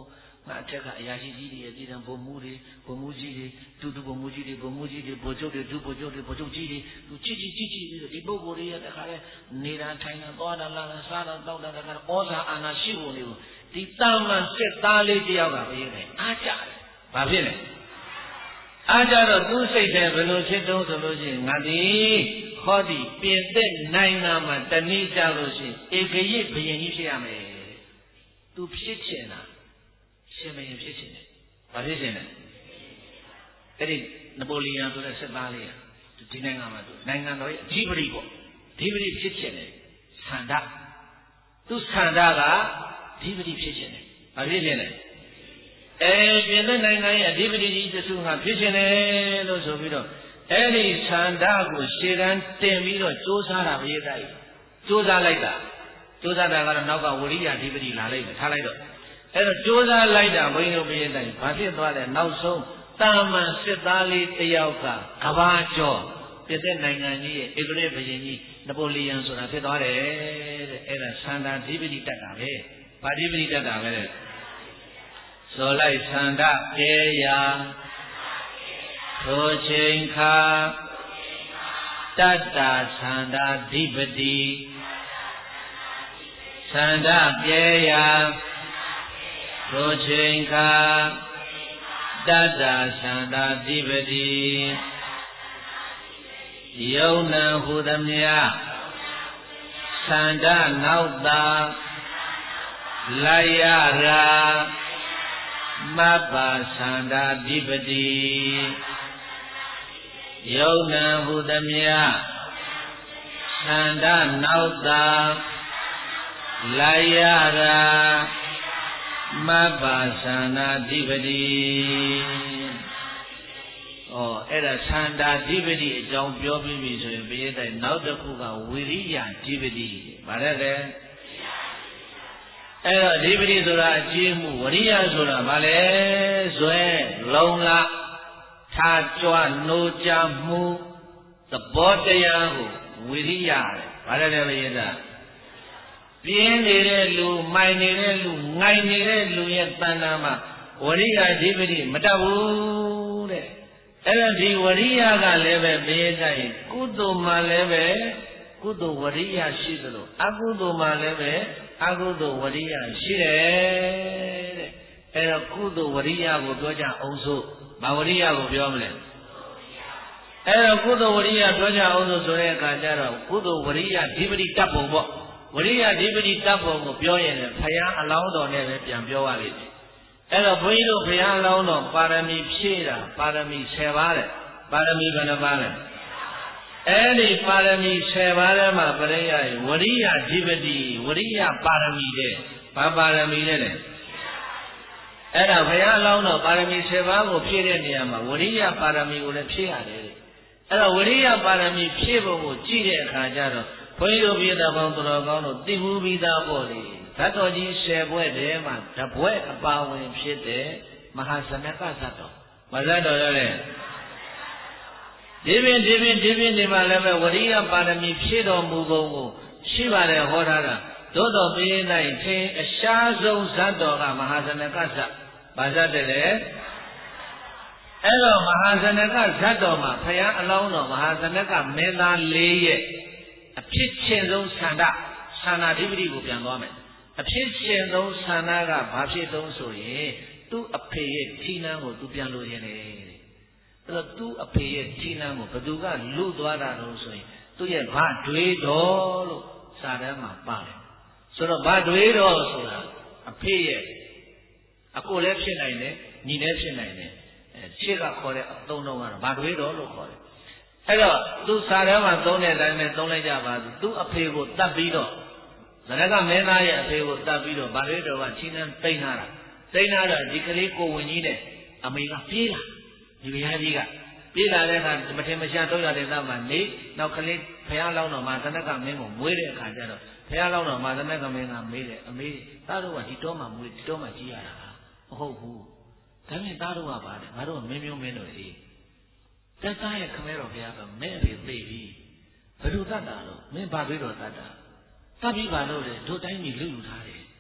A: ငါအထက်က အရာရှိကြီးတွေပြည်ထောင်ဘုံမူတွေဘုံမူကြီးတွေတူတူဘုံမူကြီးတွေဘုံမူကြီးတွေဗိုလ်ချုပ်တွေဒုဗိုလ်ချုပ်တွေဗိုလ်ချုပ်ကြီးတွေသူချစ်ချစ်ချစ်ချစ်ပြီးတော့ဒီပုဂ္ဂိုလ်တွေရတခါလဲနေတာထိုင်တာသွားတာလာတာစားတာတောက်တာတခါဩဇာအာဏာရှိဖို့နေကိုဒီတာမန်စစ်သားလေးတယောက်ကဘယ်နဲ့အားကြတယ်ဘာဖြစ်လဲအားကြတော့သူ့စိတ်ထဲဘယ်လိုဖြစ်တုံးဆိုလို့ရှိရင်ငါဒီဟောဒီပြင်သက်နိုင်ငံမှာတနည်းကြလို့ရှိရင်ဧကရိဘယင်ကြီးဖြစ်ရမယ်သူဖြစ်ချင်တာရှင်ဘယင်ဖြစ်ချင်တယ်ဘာဖြစ်ချင်လဲအဲ့ဒီနပိုလီယန်ဆိုတဲ့စစ်သားလေးကဒီနိုင်ငံမှာသူနိုင်ငံတော်ရဲ့အကြီးပရိပေါ့ဒီပရိဖြစ်ချင်တယ်ဆန္ဒသူဆန္ဒကဒီပရိဖြစ်ချင်တယ်ဘာဖြစ်ချင်လဲအဲပြင်သက်နိုင်ငံရဲ့အဓိပတိကြီးတစုဟာဖြစ်ချင်တယ်လို့ဆိုပြီးတော့အဲ့ဒီဆန္ဒကိုရှေ့တန်းတင်ပြီးတော့ကြိုးစားတာပဲတိုက်ကြိုးစားလိုက်တာကြိုးစားတာကတော့နောက်ကဝရိယအဓိပတိလာလိုက်မယ်ထားလိုက်တော့အဲ့တော့ကြိုးစားလိုက်တာဘုန်းကြီးတို့ပဲတိုက်ဘာဖြစ်သွားလဲနောက်ဆုံးတာမန်စစ်သားလေးတယောက်ကကဘာကျော်ပြင်သက်နိုင်ငံကြီးရဲ့ဧကရေဘုရင်ကြီးနပိုလီယန်ဆိုတာဖြစ်သွားတယ်တဲ့အဲ့ဒါဆန္ဒအဓိပတိတတ်တာပဲဘာအဓိပတိတတ်တာပဲတဲ့ဆိုလိုက်ဆန္ဒကေယာထိုချိန်ခါတတ္တဆန္ဒဓိပတိဆန္ဒကေယာထိုချိန်ခါတတ္တဆန္ဒဓိပတိယုံနံဟုသမျှဆန္ဒနောက်သာလိုက်ရရာမပ္ပသန္တာဓိပတိယုံနံဟုသမျှသန္တာနောက်သာလိုက်ရရာမပ္ပသန္တာဓိပတိဩအဲ့ဒါသန္တာဓိပတိအကြောင်းပြောပြီးပြီဆိုရင်ဘုရားတိုင်နောက်တစ်ခုကဝိရိယဓိပတိဗါတဲ့လေအဲ့တော့အဓိပတိဆိုတာအကျဉ်းမှုဝရိယဆိုတာဘာလဲဇွဲလုံလထားကြွနိုးကြမှုသဘောတရားကိုဝိရိယတဲ့ဘာလဲလဲဘုရားတာပြင်းနေတဲ့လူမိုင်နေတဲ့လူငိုင်နေတဲ့လူရဲ့တဏ္ဍာမှာဝရိယအဓိပတိမတတ်ဘူးတဲ့အဲ့တော့ဒီဝရိယကလည်းပဲဘုရားတိုင်ကုသိုလ်မှလည်းပဲကုသိုလ်ဝရိယရှိသလိုအကုသိုလ်မှလည်းပဲအကုသိုလ်ဝရိယရှိတယ်တဲ့အဲ့တော့ကုသိုလ်ဝရိယကိုပြောကြအောင်စို့ဘာဝရိယကိုပြောမလဲအဲ့တော့ကုသိုလ်ဝရိယပြောကြအောင်စို့ဆိုတဲ့အခါကျတော့ကုသိုလ်ဝရိယဓိပတိတတ်ပုံပေါ့ဝရိယဓိပတိတတ်ပုံကိုပြောရင်လည်းဘုရားအလောင်းတော်နဲ့ပဲပြန်ပြောရလိမ့်မယ်အဲ့တော့ဘုန်းကြီးတို့ဘုရားအလောင်းတော်ပါရမီဖြည့်တာပါရမီဆယ်ပါးတဲ့ပါရမီဘယ်နှပါးလဲအဲ့ဒီပါရမီဆယ်ပါးထဲမှာပရိယယဝရိယဓိပတိဝရိယပါရမီတဲ့ဘာပါရမီလဲလဲအဲ့ဒါဘုရားအလောင်းတော်ပါရမီဆယ်ပါးကိုဖြည့်တဲ့နေရာမှာဝရိယပါရမီကိုလည်းဖြည့်ရတယ်တဲ့အဲ့တော့ဝရိယပါရမီဖြည့်ဖို့ကိုကြည့်တဲ့အခါကျတော့ဘုန်းကြီးတို့ပြည်သားပေါင်းတော်ကောင်းတို့သိမှုပြီးသားပေါ့လေဓာတ်တော်ကြီးဆယ်ဘွဲ့တည်းမှာတဘွဲ့အပါဝင်ဖြစ်တဲ့မဟာစနကဇတ်တော်မဇတ်တော်ရဲ့ဒီပင်ဒီပင်ဒီပင်ဒီမှာလည်းပဲဝရိယပါရမီဖြည့်တော်မူပုံကိုရှိပါတယ်ဟောထားတာသို့တော်ပေးနိုင်ထင်အရှားဆုံးဇတ်တော်ကမဟာစနကဇတ်ဘာဇတ်တယ်လဲအဲ့တော့မဟာစနကဇတ်တော်မှာဘုရားအလောင်းတော်မဟာစနကမင်းသားလေးရဲ့အဖြစ်ချင်းဆုံးဆန္ဒဆန္ဒဓိပတိကိုပြန်သွားမယ်အဖြစ်ချင်းဆုံးဆန္ဒကဘာဖြစ်တုံးဆိုရင်သူ့အဖေရဲ့ဌိနန်းကိုသူပြန်လို့ရင်တယ်အဲ့တော့သူ့အဖေရဲ့ဌိနန်းကိုဘသူကလူသွားတာလို့ဆိုရင်သူ့ရဲ့ဗတွေးတော်လို့စာတမ်းမှာပါတယ်ဆိုတော့ဗတွေးတော်ဆိုတာအဖေရဲ့အကိုလည်းဖြစ်နိုင်တယ်ညီလည်းဖြစ်နိုင်တယ်အဲရှေ့ကခေါ်တဲ့အသုံးတော့ကတော့ဗတွေးတော်လို့ခေါ်တယ်အဲ့တော့သူစာထဲမှာသုံးတဲ့အတိုင်းပဲသုံးလိုက်ကြပါသူသူ့အဖေကိုတတ်ပြီးတော့ဇရကမင်းသားရဲ့အဖေကိုတတ်ပြီးတော့ဗတွေးတော်ကချင်းနှံတိတ်နာတာတိတ်နာတော့ဒီကလေးကိုဝင်ကြီးနဲ့အမေကပြေးလာဒီဘုရားကြီးကပြေးလာတဲ့အခါမထင်မရှားတော့ရတဲ့သားမှာနေနောက်ကလေးဘုရားလောင်းတော်မှာသနကမင်းကိုမွေးတဲ့အခါကျတော့ဘုရားလောင်းတော်မှာသနကမင်းကမေးတယ်အမေသားတို့ကဒီတော့မှမွေးဒီတော့မှကြီးရတာမဟုတ်ဘူးဒါပြင်သားတို့ကပါတယ်ငါတို့မင်းမျိုးမင်းတို့အေးတက်သားရဲ့ခမဲတော်ဘုရားကမင်းအဖေသိပြီဘယ်လိုတတ်တာတော့မင်းဘာတွေးတော်တတ်တာတတ်ပြီးပါလို့လေတို့တိုင်းကြီးလူလူထားတယ်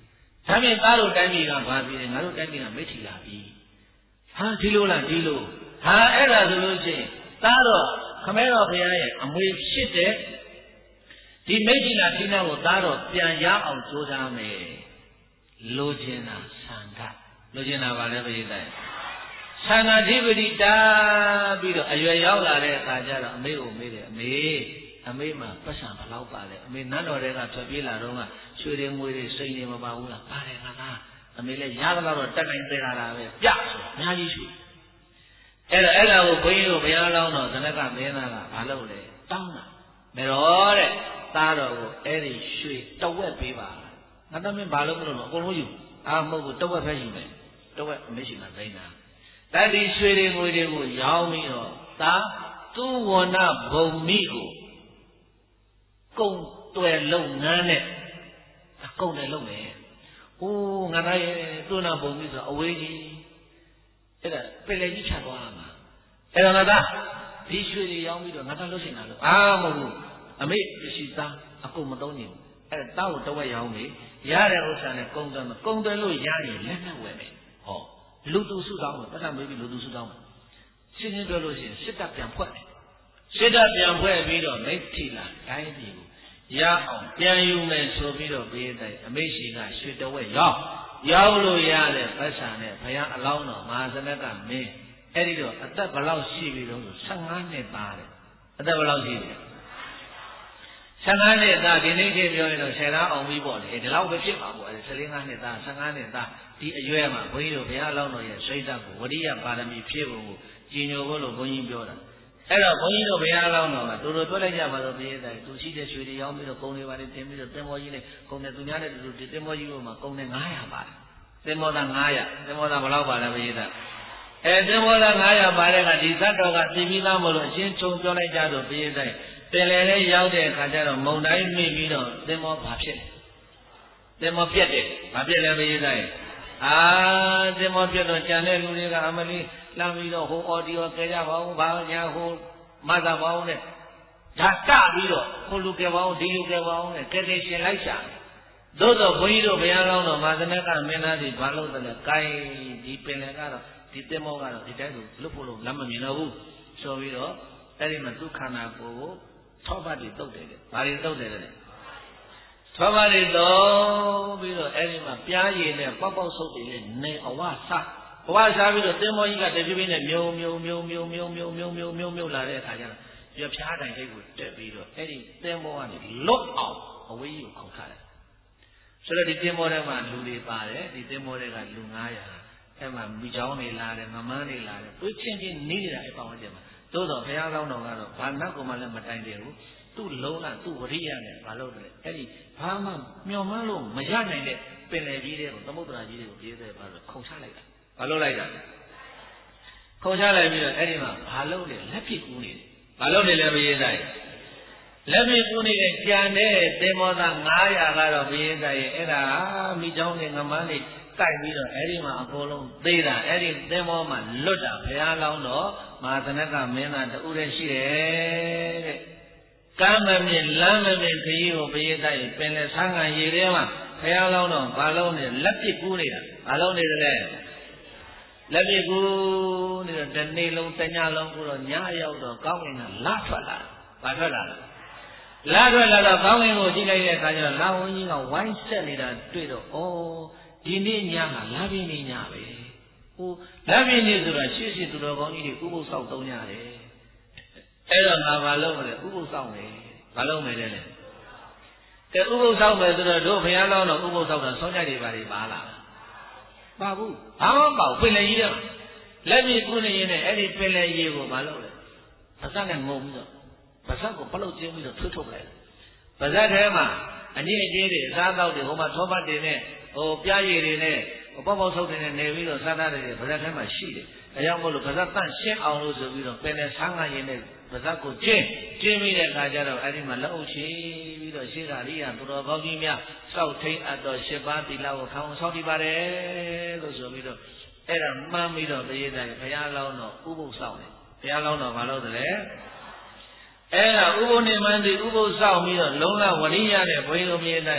A: ဒါဖြင့်သားတို့တိုင်းပြည်ကဘာပြီးလဲငါတို့တိုင်းပြည်ကမိထီလာပြီဟာဒီလိုလားဒီလိုဟာအဲ့ဒါဆိုလို့ရှိရင်သားတော့ခမဲတော်ဘုရားရဲ့အမွေဖြစ်တဲ့ဒီမိထီလာထိနာကိုသားတော့ပြန်ရအောင်ကြိုးစားမယ်လိုချင်တာဆန္ဒလိုချင်တာပါလဲဘုရားတိုင်းဆန္ဒဓိပတိတာပြီးတော့အရွယ်ရောက်လာတဲ့အခါကျတော့အမေကိုမေးတယ်အမေအမေမှာပတ်စံဘလောက်ပါလဲအမေနန်းတော်တွေကထွက်ပြေးလာတော့ကရွှေတွေငွေတွေစိန်တွေမပါဘူးလားပါတယ်ငါလားအမေလည်းရသလောက်တော့တက်နိုင်သေးတာပဲပြဆိုအများကြီးရွှေအဲ့တော့အဲ့ဒါကိုဘုန်းကြီးတို့ဘုရားလောင်းတော်သနကမင်းသားကဘာလုပ်လဲတောင်းတာမေတော်တဲ့သားတော်ကိုအဲ့ဒီရွှေတဝက်ပေးပါငါသမင်းဘာလို့မလို့လို့အကုန်လုံးယူအာမဟုတ်ဘူးတဝက်ပဲယူမယ်တဝက်အမေရှိမှသိနေတာတတိရွှေတွေငွေတွေကိုရောင်းပြီးတော့သာသူဝဏဘုံမိကိုကုံတွယ်လုပ်ငန်းနဲ့ကုံတယ်လုပ်မယ်။အိုးငါသားရဲ့သူဝဏဘုံမိဆိုအဝေးကြီးအဲ့ဒါပင်လေကြီးချသွားမှာ။အဲ့တော့ငါသားဒီရွှေတွေရောင်းပြီးတော့ငါသားလုပ်ရှင်တာလို့အာမဟုတ်ဘူးအမေရှိသားအကုန်မသုံးနေဘူး။အဲ့ဒါတောက်ကိုတဝက်ရောင်းပြီရတဲ့ဥစ္စာနဲ့ကုံတယ်မကုံတယ်လို့ရရင်လက်နဲ့ဝယ်မယ်။ဟောလူသူစုတောင်းတယ်ပတ်စံမေးပြီးလူသူစုတောင်းတယ်ရှင်းရှင်းပြောလို့ရှိရင်စစ်တပ်ပြန်ဖွဲ့တယ်စစ်တပ်ပြန်ဖွဲ့ပြီးတော့မိထီလာတိုင်းပြည်ကိုရအောင်ပြန်ယူမယ်ဆိုပြီးတော့ပေးတဲ့အမေရှိကရွှေတဝက်ရောက်ရောက်လို့ရတဲ့ပတ်စံနဲ့ဘုရားအလောင်းတော်မဟာစနကမင်းအဲ့ဒီတော့အသက်ဘယ်လောက်ရှိပြီတော့ဆိုဆယ်ငါးနှစ်သားတယ်အသက်ဘယ်လောက်ရှိပြီဆယ်ငါးနှစ်သားဒီနေ့ခေတ်ပြောရင်တော့ဆယ်သားအောင်ပြီပေါ့လေဒီလောက်ပဲဖြစ်မှာပေါ့အဲ့ဆယ်လေးငါးနှစ်သားဆယ်ငါးနှစ်သားဒီအရွယ်မှာဘုန်းကြီးတို့ဘုရားလောင်းတော်ရဲ့စိတ်ဓာတ်ကိုဝရိယပါရမီဖြည့်ဖို့ကိုကြီးညိုဖို့လို့ဘုန်းကြီးပြောတာအဲ့တော့ဘုန်းကြီးတို့ဘုရားလောင်းတော်ကတူတူတွက်လိုက်ကြပါတော့ပြည့်တဲ့သူရှိတဲ့ရွှေတွေရောင်းပြီးတော့ကုန်းတွေပါတင်ပြီးတော့တင်မောကြီးနဲ့ကုန်းနဲ့သူများနဲ့တူတူတင်မောကြီးပေါ်မှာကုန်းနဲ့ငါးရာပါတယ်တင်မောသားငါးရာတင်မောသားဘယ်လောက်ပါလဲပြည့်တဲ့အဲတင်မောသားငါးရာပါတဲ့ကဒီသတ်တော်ကသိပြီးသားမလို့အရှင်းချုံပြောလိုက်ကြတော့ပြည့်တဲ့ပင်လယ်လေးရောက်တဲ့အခါကျတော့မုံတိုင်းမိပြီးတော့တင်မောဘာဖြစ်လဲတင်မောပြက်တယ်ဘာဖြစ်လဲပြည့်တဲ့အာတင်မောပြတ်တော့ကြံတဲ့လူတွေကအမလီလမ်းပြီးတော့ဟိုအော်ဒီယိုကဲကြပါဦးဘာညာဟိုမသာပါဦးနဲ့ဓာတ်တပြီးတော့ဟိုလူကဲပါဦးဒီလူကဲပါဦးနဲ့ကဲကဲရှင်လိုက်ရှာသို့တော့ဘုန်းကြီးတို့ဘုရားကောင်းတော်မာသနကမင်းသားကြီးဘာလို့လဲကိုင်းဒီပင်လယ်ကတော့ဒီတင်မောကတော့ဒီတိုင်းဆိုလွတ်ဖို့လို့လမ်းမမြင်တော့ဘူးဆိုပြီးတော့အဲ့ဒီမှာသူခန္ဓာကိုယ်ကိုထောပတ်တွေတုတ်တယ်လေဘာတွေတုတ်တယ်လဲသောဘာတွေတော့ပြီးတော့အဲ့ဒီမှာပြားရည်နဲ့ပေါက်ပေါက်ဆုပ်တွေနဲ့နေအဝဆအဝဆပြီးတော့တင်မောကြီးကတပြည့်ပြည့်နဲ့မြုံမြုံမြုံမြုံမြုံမြုံမြုံမြုံမြုံမြုံလာတဲ့အခါကျတော့ရဖျားတိုင်လေးကိုတက်ပြီးတော့အဲ့ဒီတင်မောကနေလွတ်အောင်အဝေးကြီးကိုခေါက်ထားတယ်ဆိုတော့ဒီတင်မောထဲမှာလူတွေပါတယ်ဒီတင်မောတွေကလူငါးရာအဲ့မှာမိချောင်းတွေလာတယ်ငမန်းတွေလာတယ်တွေးချင်းချင်းနေနေတာအဲ့ပေါင်းတဲ့မှာသို့တော့ဘုရားကောင်းတော်ကတော့ဘာနောက်ကောင်မှလည်းမတိုင်တယ်ဘူးသူ့လုံးလားသူ့ဝရိယနဲ့ဘာလို့လဲအဲ့ဒီဘာမှမျော်မှန်းလို့မရနိုင်တဲ့ပင်လယ်ကြီးတွေကိုသမုဒ္ဒရာကြီးတွေကိုပြေးတဲ့ဘာလို့ခုန်ချလိုက်တာဘာလို့လိုက်တာခုန်ချလိုက်ပြီးတော့အဲ့ဒီမှာဘာလို့လဲလက်ပြကူးနေတယ်ဘာလို့လဲလဲမရေးဆိုင်လက်ပြကူးနေတဲ့ကြံတဲ့သေမောသားငါးရာကတော့မရေးဆိုင်ရဲ့အဲ့ဒါမိချောင်းနဲ့ငမန်းတွေတိုက်ပြီးတော့အဲ့ဒီမှာအကုန်လုံးသေးတာအဲ့ဒီသေမောမှာလွတ်တာဘုရားလောင်းတော့မဟာသနကမင်းသားတူတဲ့ရှိတယ်တဲ့ကမ်းမမြင်လမ်းမမြင်ခရီးကိုပြေးတိုက်ပင်လေဆန်းငံရေထဲမှာဘုရားလောင်းတော့ဘာလုံးနေလက်ပစ်ကူးနေတာဘာလုံးနေတယ်လဲလက်ပစ်ကူးနေတော့တနေ့လုံးတညလုံးကူတော့ညရောက်တော့ကောင်းကင်ကလာထွက်လာဘာထွက်လာလဲလာထွက်လာတော့ကောင်းကင်ကိုကြည့်လိုက်တဲ့အခါကျတော့လာဝင်းကြီးကဝိုင်းဆက်နေတာတွေ့တော့ဩဒီနေ့ညကလာပြင်းနေညပဲဟိုလာပြင်းနေဆိုတော့ရှေ့ရှေ့သူတော်ကောင်းကြီးတွေဥပုသ်ဆောက်သုံးရတယ်အဲ့တော့ငါဘာလုပ်မလဲဥပုသ်ဆောင်မယ်ဘာလုပ်မယ်လဲတဲ့ဥပုသ်ဆောင်မယ်ဆိုတော့တို့ဘုရားလောင်းတော့ဥပုသ်ဆောင်တာဆောင်းကြတွေပါတွေပါလားပါဘူးဘာမှမပါဘူးပင်လယ်ကြီးတဲ့လက်ပြီးကုနေရင်လည်းအဲ့ဒီပင်လယ်ကြီးကိုဘာလုပ်လဲပါးစပ်နဲ့ငုံပြီးတော့ပါးစပ်ကိုပလုတ်ကျင်းပြီးတော့ထွတ်ထုတ်လိုက်ပါးစပ်ထဲမှာအနည်းအကျဉ်းတွေအစားအသောက်တွေဟိုမှာသောပတ်တွေနဲ့ဟိုပြားရည်တွေနဲ့ပေါက်ပေါက်ဆုပ်တွေနဲ့နေပြီးတော့စားသားတွေပါးစပ်ထဲမှာရှိတယ်အဲကြောင့်မို့လို့ပါးစပ်တန့်ရှင်းအောင်လို့ဆိုပြီးတော့ပင်လယ်ဆန်းငါရင်နဲ့ပါးစပ်ကိုကျင်းကျင်းပြီးတဲ့အခါကျတော့အဲ့ဒီမှာလက်အုပ်ချီပြီးတော့ရှေ့သာရိယသူတော်ကောင်းကြီးများစောက်ထိန်အပ်တော်ရှစ်ပါးသီလကိုခံအောင်ဆောက်တည်ပါတယ်လို့ဆိုပြီးတော့အဲ့ဒါမှန်းပြီးတော့တရေတိုင်းဘုရားလောင်းတော်ဥပုသ်ဆောင်တယ်ဘုရားလောင်းတော်ဘာလို့တလဲအဲ့ဒါဥပုသ်နေမှန်းဒီဥပုသ်ဆောင်ပြီးတော့လုံလဝရိယနဲ့ဘုန်းကြီးတို့မြေတိုင်း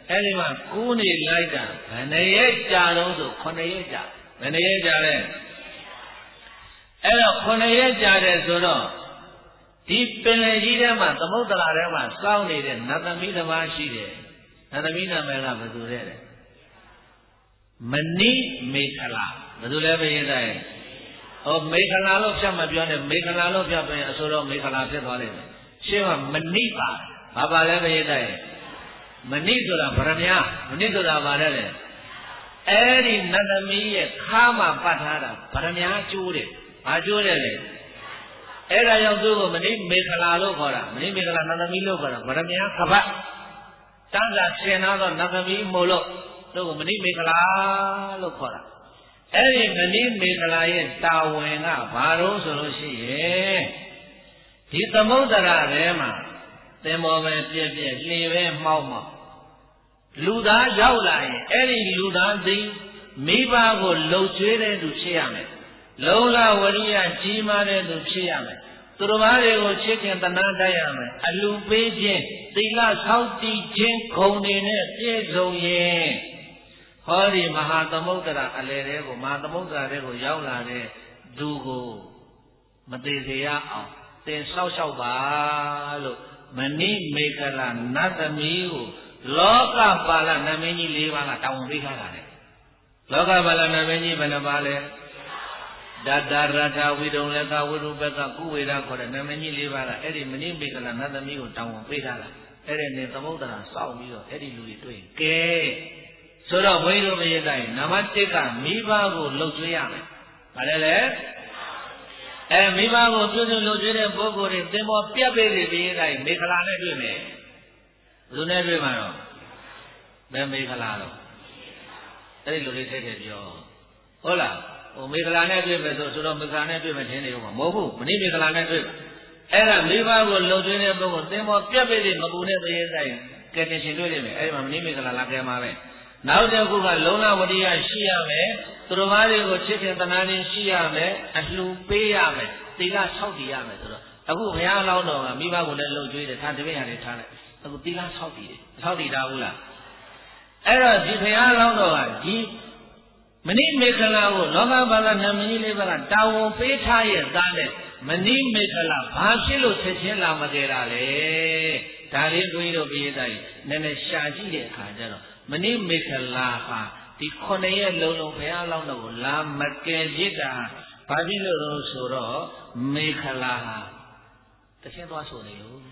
A: အဲ့ဒီမှာကူးနေလိုက်တာဘယ်နှရက်ကြာတော့ဆိုခုနှစ်ရက်ကြာဘယ်နှရက်ကြာလဲအဲ့တော့ခုနှစ်ရက်ကြာတယ်ဆိုတော့ဒီပင်လယ်ကြီးထဲမှာသမုဒ္ဒရာထဲမှာစောင်းနေတဲ့နတ်သမီးတစ်ပါးရှိတယ်နတ်သမီးနာမည်ကဘယ်သူလဲမဏိမေခလာဘယ်သူလဲဘယ်ရင်တိုင်းဟောမေခလာလို့ဖြတ်မပြောနဲ့မေခလာလို့ဖြတ်ပြန်အဆိုတော့မေခလာဖြစ်သွားလိမ့်မယ်ရှင်းကမဏိပါဘာပါလဲဘယ်ရင်တိုင်းမဏိဆိုတာဗရမ ्या မဏိဆိုတာဘာလဲလဲအဲ့ဒီနတ်သမီးရဲ့ခါမှာပတ်ထားတာဗရမ ्या ကျိုးတယ်ဘာကျိုးတယ်လဲအဲ့ဒါကြောင့်သူ့ကိုမဏိမေခလာလို့ခေါ်တာမဏိမေခလာနတ်သမီးလို့ခေါ်တာဗရမ ्या ကပတ်တန်းစာဆင်နာတော့နတ်သမီးမို့လို့သူ့ကိုမဏိမေခလာလို့ခေါ်တာအဲ့ဒီမဏိမေခလာရဲ့တာဝန်ကဘာလို့ဆိုလို့ရှိရင်ဒီသမုဒ္ဒရာထဲမှာသင်္ဘောပဲပြည့်ပြည့်လှေပဲမှောက်မှောက်လူသားရောက်လာရင်အဲ့ဒီလူသားသည်မိဘကိုလှုပ်ကျွေးတဲ့သူဖြစ်ရမယ်လုံလဝရိယကြီးမားတဲ့သူဖြစ်ရမယ်သူတော်ဘာတွေကိုချစ်ခင်တနာတတ်ရမယ်အလူပေးခြင်းသီလဆောက်တည်ခြင်းဂုဏ်တွေနဲ့ပြည့်စုံရင်ဟောဒီမဟာသမုဒ္ဒရာအလယ်တဲကိုမဟာသမုဒ္ဒရာတဲကိုရောက်လာတဲ့သူကိုမသေးစေရအောင်သင်ဆောက်ရှောက်ပါလို့မဏိမေခလာနတ်သမီးကိုလောကပါဠနာမင်းကြီး၄ပါးကတောင်းပေးထားတာလေလောကပါဠနာမင်းကြီးဘယ်နှပါလဲဒတ္တရထဝိတုံလကဝိရုပကကုဝေဒခေါ်တဲ့နာမည်ကြီး၄ပါးကအဲ့ဒီမဏိမေခလာနတ်သမီးကိုတောင်းဝန်ပေးထားတာအဲ့ဒီနေသမုဒ္ဒရာစောင့်ပြီးတော့အဲ့ဒီလူတွေတွေ့ရင်ကဲဆိုတော့ဘုန်းကြီးတို့မရေးတိုင်းနံပါတ်၁ကမိဘကိုလှုပ်ကျွေးရမယ်ဗါလဲလေအဲမိဘကိုပြုစုလှုပ်ကျွေးတဲ့ပုဂ္ဂိုလ်တွေသင်္ဘောပြတ်ပေးနေပြီးတိုင်းမေခလာနဲ့တွေ့မယ်ဘယ်သူနဲ့တွေ့မှာတော့ဘယ်မေခလာတော့အဲ့ဒီလူတွေထည့်ထည့်ပြောဟုတ်လားဟိုမေခလာနဲ့တွေ့မယ်ဆိုဆိုတော့မေခလာနဲ့တွေ့မယ်ထင်နေဦးမှာမဟုတ်ဘူးမဏိမေခလာနဲ့တွေ့အဲ့ဒါမိဘကိုလှုပ်ကျွေးတဲ့ပုဂ္ဂိုလ်သင်္ဘောပြတ်ပေးနေမပူနဲ့တရေဆိုင်ကဲတင်ရှင်တွေ့နေမယ်အဲ့ဒီမှာမဏိမေခလာလာကဲမှာပဲနောက်တစ်ခုကလုံလဝရိယရှိရမယ်သူတော်ဘာတွေကိုချစ်ခင်တနာခြင်းရှိရမယ်အလှူပေးရမယ်သီလဆောက်တည်ရမယ်ဆိုတော့အခုဘုရားလောင်းတော်ကမိဘကိုလည်းလှုပ်ကျွေးတယ်ထားတပည့်ရတယ်ထားလိုက်အခုသီလဆောက်တည်တယ်ဆောက်တည်တာဘူးလားအဲ့တော့ဒီဘုရားလောင်းတော်ကဒီမဏိမေခလာကိုလောကဘာသာနာမည်ကြီးလေးပါးကတာဝန်ပေးထားရဲ့သားနဲ့မဏိမေခလာဘာဖြစ်လို့ချက်ချင်းလာမကြတာလဲဒါလေးတွေးတော့ပြေးတိုင်းနည်းနည်းရှာကြည့်တဲ့အခါကျတော့မဏိမေခလာဟာဒီခုနှစ်ရက်လုံးလုံးဘုရားလောင်းတော်ကိုလာမကယ်ပြစ်တာဘာဖြစ်လို့လဲဆိုတော့မေခလာဟာတချင်းသွားဆိုနေလို့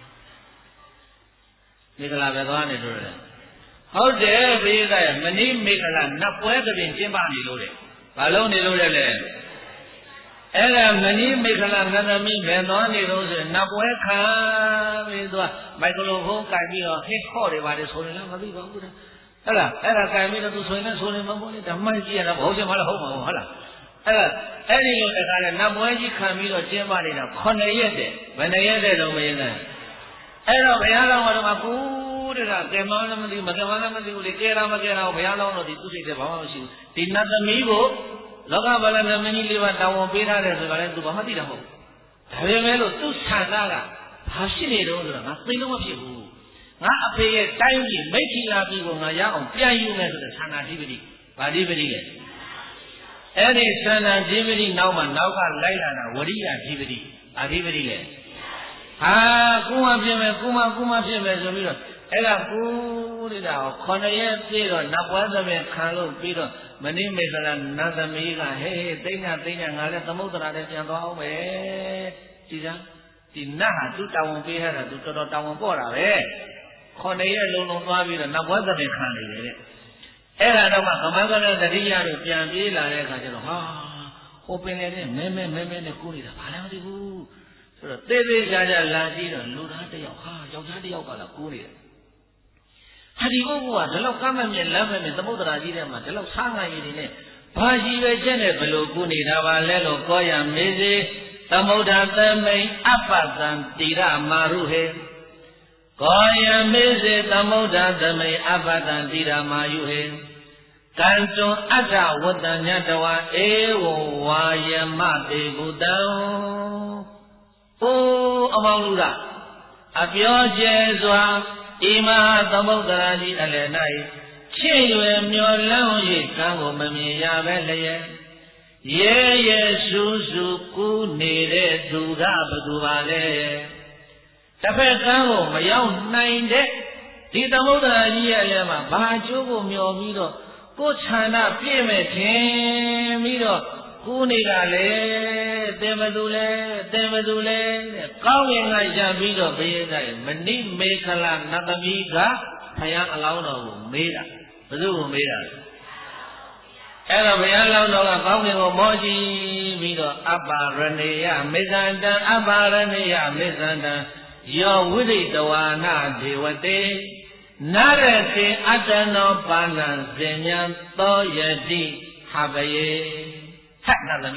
A: မေခလာပဲသွားနေလို့လေဟုတ်တယ်ဘေးကမဏိမေခလာနတ်ပွဲကပြင်ကျင်းပနေလို့တဲ့ဘာလို့နေလို့လဲလဲအဲ့ဒါမဏိမေခလာနတ်သမီးဘယ်သွားနေလို့ဆိုရင်နတ်ပွဲခံပြီးသွားမိုက်ကရိုဖုန်းကင်ပြီးတော့ဟစ်ခေါ့တယ်ပါတယ်ဆိုရင်လည်းမသိပါဘူးတဲ့အဲ့ဒါအဲ့ဒါကင်ပြီးတော့သူဆိုရင်လည်းဆိုနေမှာပေါ့လေဓမ္မကြီးရတာဟုတ်ချင်မှလည်းဟုတ်မှာဟုတ်လားအဲ့ဒါအဲ့ဒီလိုတခါလဲနတ်ပွဲကြီးခံပြီးတော့ကျင်းပနေတာခုနှစ်ရက်တဲ့ဘယ်နှစ်ရက်တဲ့တော့မရင်းနဲ့အဲ့တော့ဘုရားတော်ကတော့ကူတဲ့ကကဲမလည်းမသိဘူးမကဲမလည်းမသိဘူးလေကဲတာမကဲတာဘုရားလောင်းတော့ဒီသူစိတ်ထဲဘာမှမရှိဘူးဒီနတ်သမီးကိုလောကဗလနာမင်းကြီးလေးပါတောင်းဝန်ပေးထားတယ်ဆိုတာလည်းသူဘာမှသိတာမဟုတ်ဘူးဒါပေမဲ့လို့သူဆန္ဒကဘာရှိနေတော့ဆိုတာငါသိလို့မဖြစ်ဘူးငါအဖေရဲ့တိုင်းကြီးမိတ်ခီလာပြီးကိုငါရအောင်ပြန်ယူမယ်ဆိုတဲ့ဆန္ဒဓိပတိဗာဓိပတိလေအဲ့ဒီဆန္ဒဓိပတိနောက်မှနောက်ကလိုက်လာတာဝရိယဓိပတိအဓိပတိလေဟာကုမဖြစ်မယ်ကုမကုမဖြစ်မယ်ဆိုပြီးတော့အဲ့ဒါကူတဲ့တာခုနှစ်ရက်ပြည့်တော့နတ်ပွဲသမီးခံလို့ပြီးတော့မဏိမေခလာနတ်သမီးကဟဲ့ဟဲ့သိညာသိညာငါလည်းသမုဒ္ဒရာထဲပြန်သွားအောင်ပဲဒီကဒီနတ်ဟာသူတောင်းပေးရတာသူတော်တော်တောင်းပေါ့တာပဲခုနှစ်ရက်လုံးလုံးသွားပြီးတော့နတ်ပွဲသမီးခံနေတယ်တဲ့အဲ့ဒါတော့မှကမန္တရတတိယတို့ပြန်ပြေးလာတဲ့အခါကျတော့ဟာဟိုပင်လည်းမဲမဲမဲမဲနဲ့ကူးနေတာဘာလည်းမသိဘူးဆိုတော့သေသေးချာချာလာကြည့်တော့လူသားတစ်ယောက်ဟာယောက်ျားတစ်ယောက်ကလာကူးနေတယ်ဟာဒီပုဂ္ဂိုလ်ကဒီလောက်ကမ်းမမြင်လမ်းမမြင်သမုဒ္ဒရာကြီးထဲမှာဒီလောက်ဆားငံရည်တွေနဲ့ဘာကြီးပဲကျက်နဲ့ဘလို့ကူးနေတာပါလဲလို့ကောရမေစေသမုဒ္ဒသမိန်အပ္ပသံတိရမာရုဟေကောယမေစေသမုဒ္ဒသမိန်အပ္ပသံတိရမာယုဟေကံတွန်အတ္တဝတ္တညတဝဧဝံဝါယမတေဘုတံအိုးအမောင်လူကအပြောကျဲစွာ ima Tamodaraji Alenai, Chilwe Myolan Yi Kango Mami Yavele, Ye Ye Suzuku Nire Duga Baduvale, Tape Kango Mayaw Nine De, Di Tamodaraji Alema, Bajugo Myomido, Kuchana Pime Mido. Kunigale, Demadule, Demadule, Kawing I Jabido, Beda, Mani Mekala, Natamiga, Paya Alano, Meda, Badu Meda. Ella Bayalano, Kawing Moji, Mido, Abba Ranea, Mezanda, Abba Ranea, Mezanda, Yo Widi, the Wana, Dewate, Narate, Adano, Banan, Zenyan, Toyadi, Habaye. Hatnami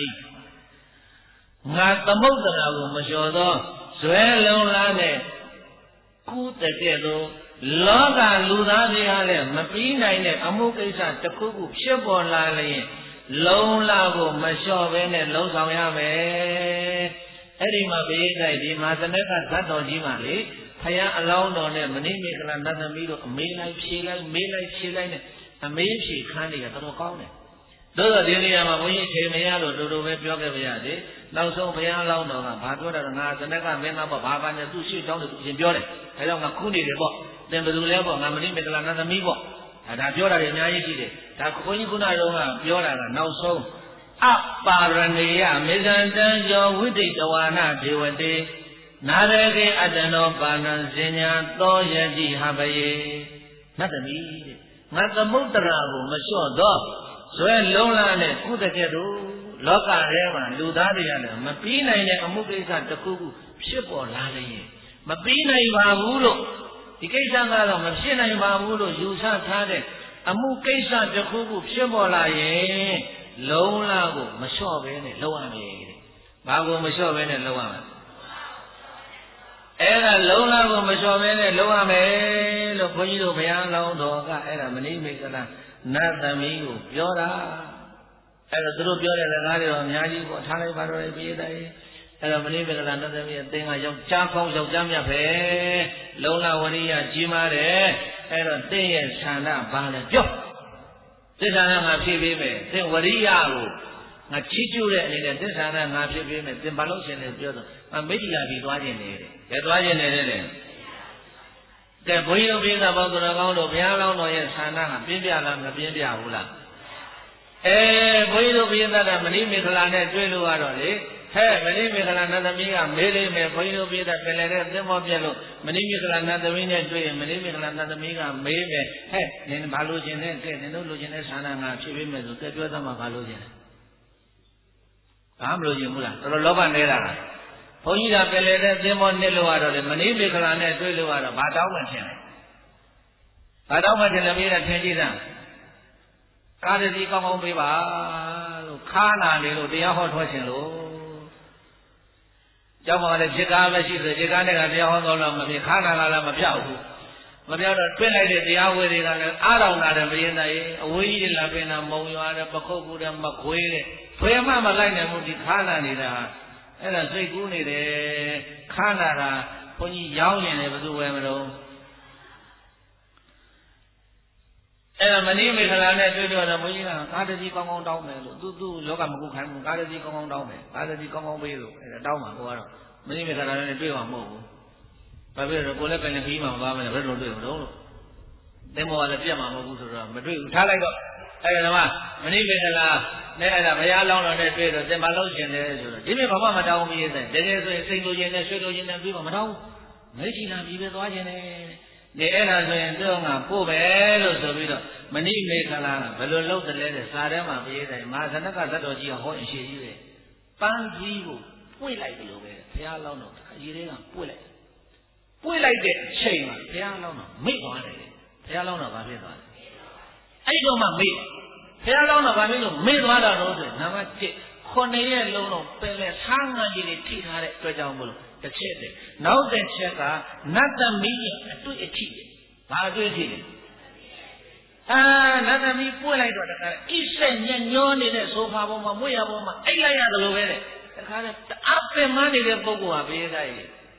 A: Natamodana Mashodo, Swellon Lane, Kutakedo, Loga Ludaviale, Mapina, Amukisa, Takuku, Shibon Lane, Lone Lago, Mashovene, Losayame, Edima Beda, the Mazaneka, Sato Jimali, Paya alone on them, Manimik and Natamido, May like Sheila, May like Sheila, and May she candy at the corner. Those are the Yama, we came here to do with Yoga. Now, so we are allowed on Pagoda and Azanaka, men of Baba and two sheets down to Jimbiore. I don't have Kuni the book. Then the level, I'm going to make another Mibo. And I Jora in Yaiti. That Kuni Kuna, Jora, now so. Up Parania, Mizan, your witty, the one I do a day. Nare Adano, Banan, Zenia, Doya, Habaye. Not a me. Not the Mutara, Monsieur Dog. So Lola ne Kutakedu, Loka Rema, Ludaria, Mapina in Amukisa Taku, ship or Lani. Mapina Ibabulo, the Kesanga, Machina Ibabulo, Yusa Tade, Amukisa Taku, ship or Laye, Lola, Mashove, Loame, Bago Mashove, Loame. Era Lola, Mashove, Loame, Lopoido, Piano, Doga, era Manimika. Natamigo, Yora, and a true Yora, and a Yadi, what Halley Barre be day, and a believer and another thing I young Chaco, Jamia Pe, Lola Waria, Jimare, and a thing and Shana Bana Job. This I am a P V M, then Waria, a Chichu, and this I am a P V M, then Balosian is Jodo, and maybe I be watching it. Get watching it. The boy of being about the round of Yala or Sana, Bibiala, and Bibia Hula. Eh, boy of being that a Manimikalan and Twilu Adole, hey, Manimikalan and Amiga, Mele, may boy of being that Pelere, them of Yellow, Manimikalan and the Winner, Manimikalan and Amiga, Maybe, hey, in Balujan, and no Lujan Sana, Chivim, to get them of Balujan. I'm losing Mula, Loba Nera. Poina Pelere, Demon Neluado, Manimikalan and Twiluado, Badawan. Badawan in the Mira Tendiza. Kadadi come on, Biba, Kana, little, the Yahoo Twashin. Jama, the Chicago, the Chicana, the Yahoo, the Kana, Mapiao. Mapiao, Twilight, the Yahoo, I don't know, the we in La Pena, Moyana, Bacobu, and Macuere. Poema Line would be Kana. And I say, Guni, the Canada, Pony Young and ever do ever. And my name is Alana, Moina, Kadadi come on down there, do do look at Mukan, Kadadi come on down there, Kadadi come on below, and a down, my name is Alana, a big one more. But we're a bullet and a female, and a red road. Then more than the Piama, Madrid, Talago. I don't know, my name is Alana. There are a long on the bed of the Malosian. Give me a Mama down here. There is a single yen and pseudo yen and people. Maybe not even watching it. The errors and Dunga, poor bellows of it. Many make a lot, but look the letters, Sarama, Mazanaka, Sadoji, a horn, she is. Panzivo, we like you, Piano, Irina, pull it. We like it, shame, Piano, make one. Piano, I don't want me. Piano, I mean, made one of those. Namaste, Cornelia Lono, Pele, Sanga, Tea, Predamble, the Chete. Now the checker, not the me to a tea. How do you see it? Ah, not the me, poor like that. Eastern Yan in a sofa, Moya, I like the Lovere. The after money, the Bogo,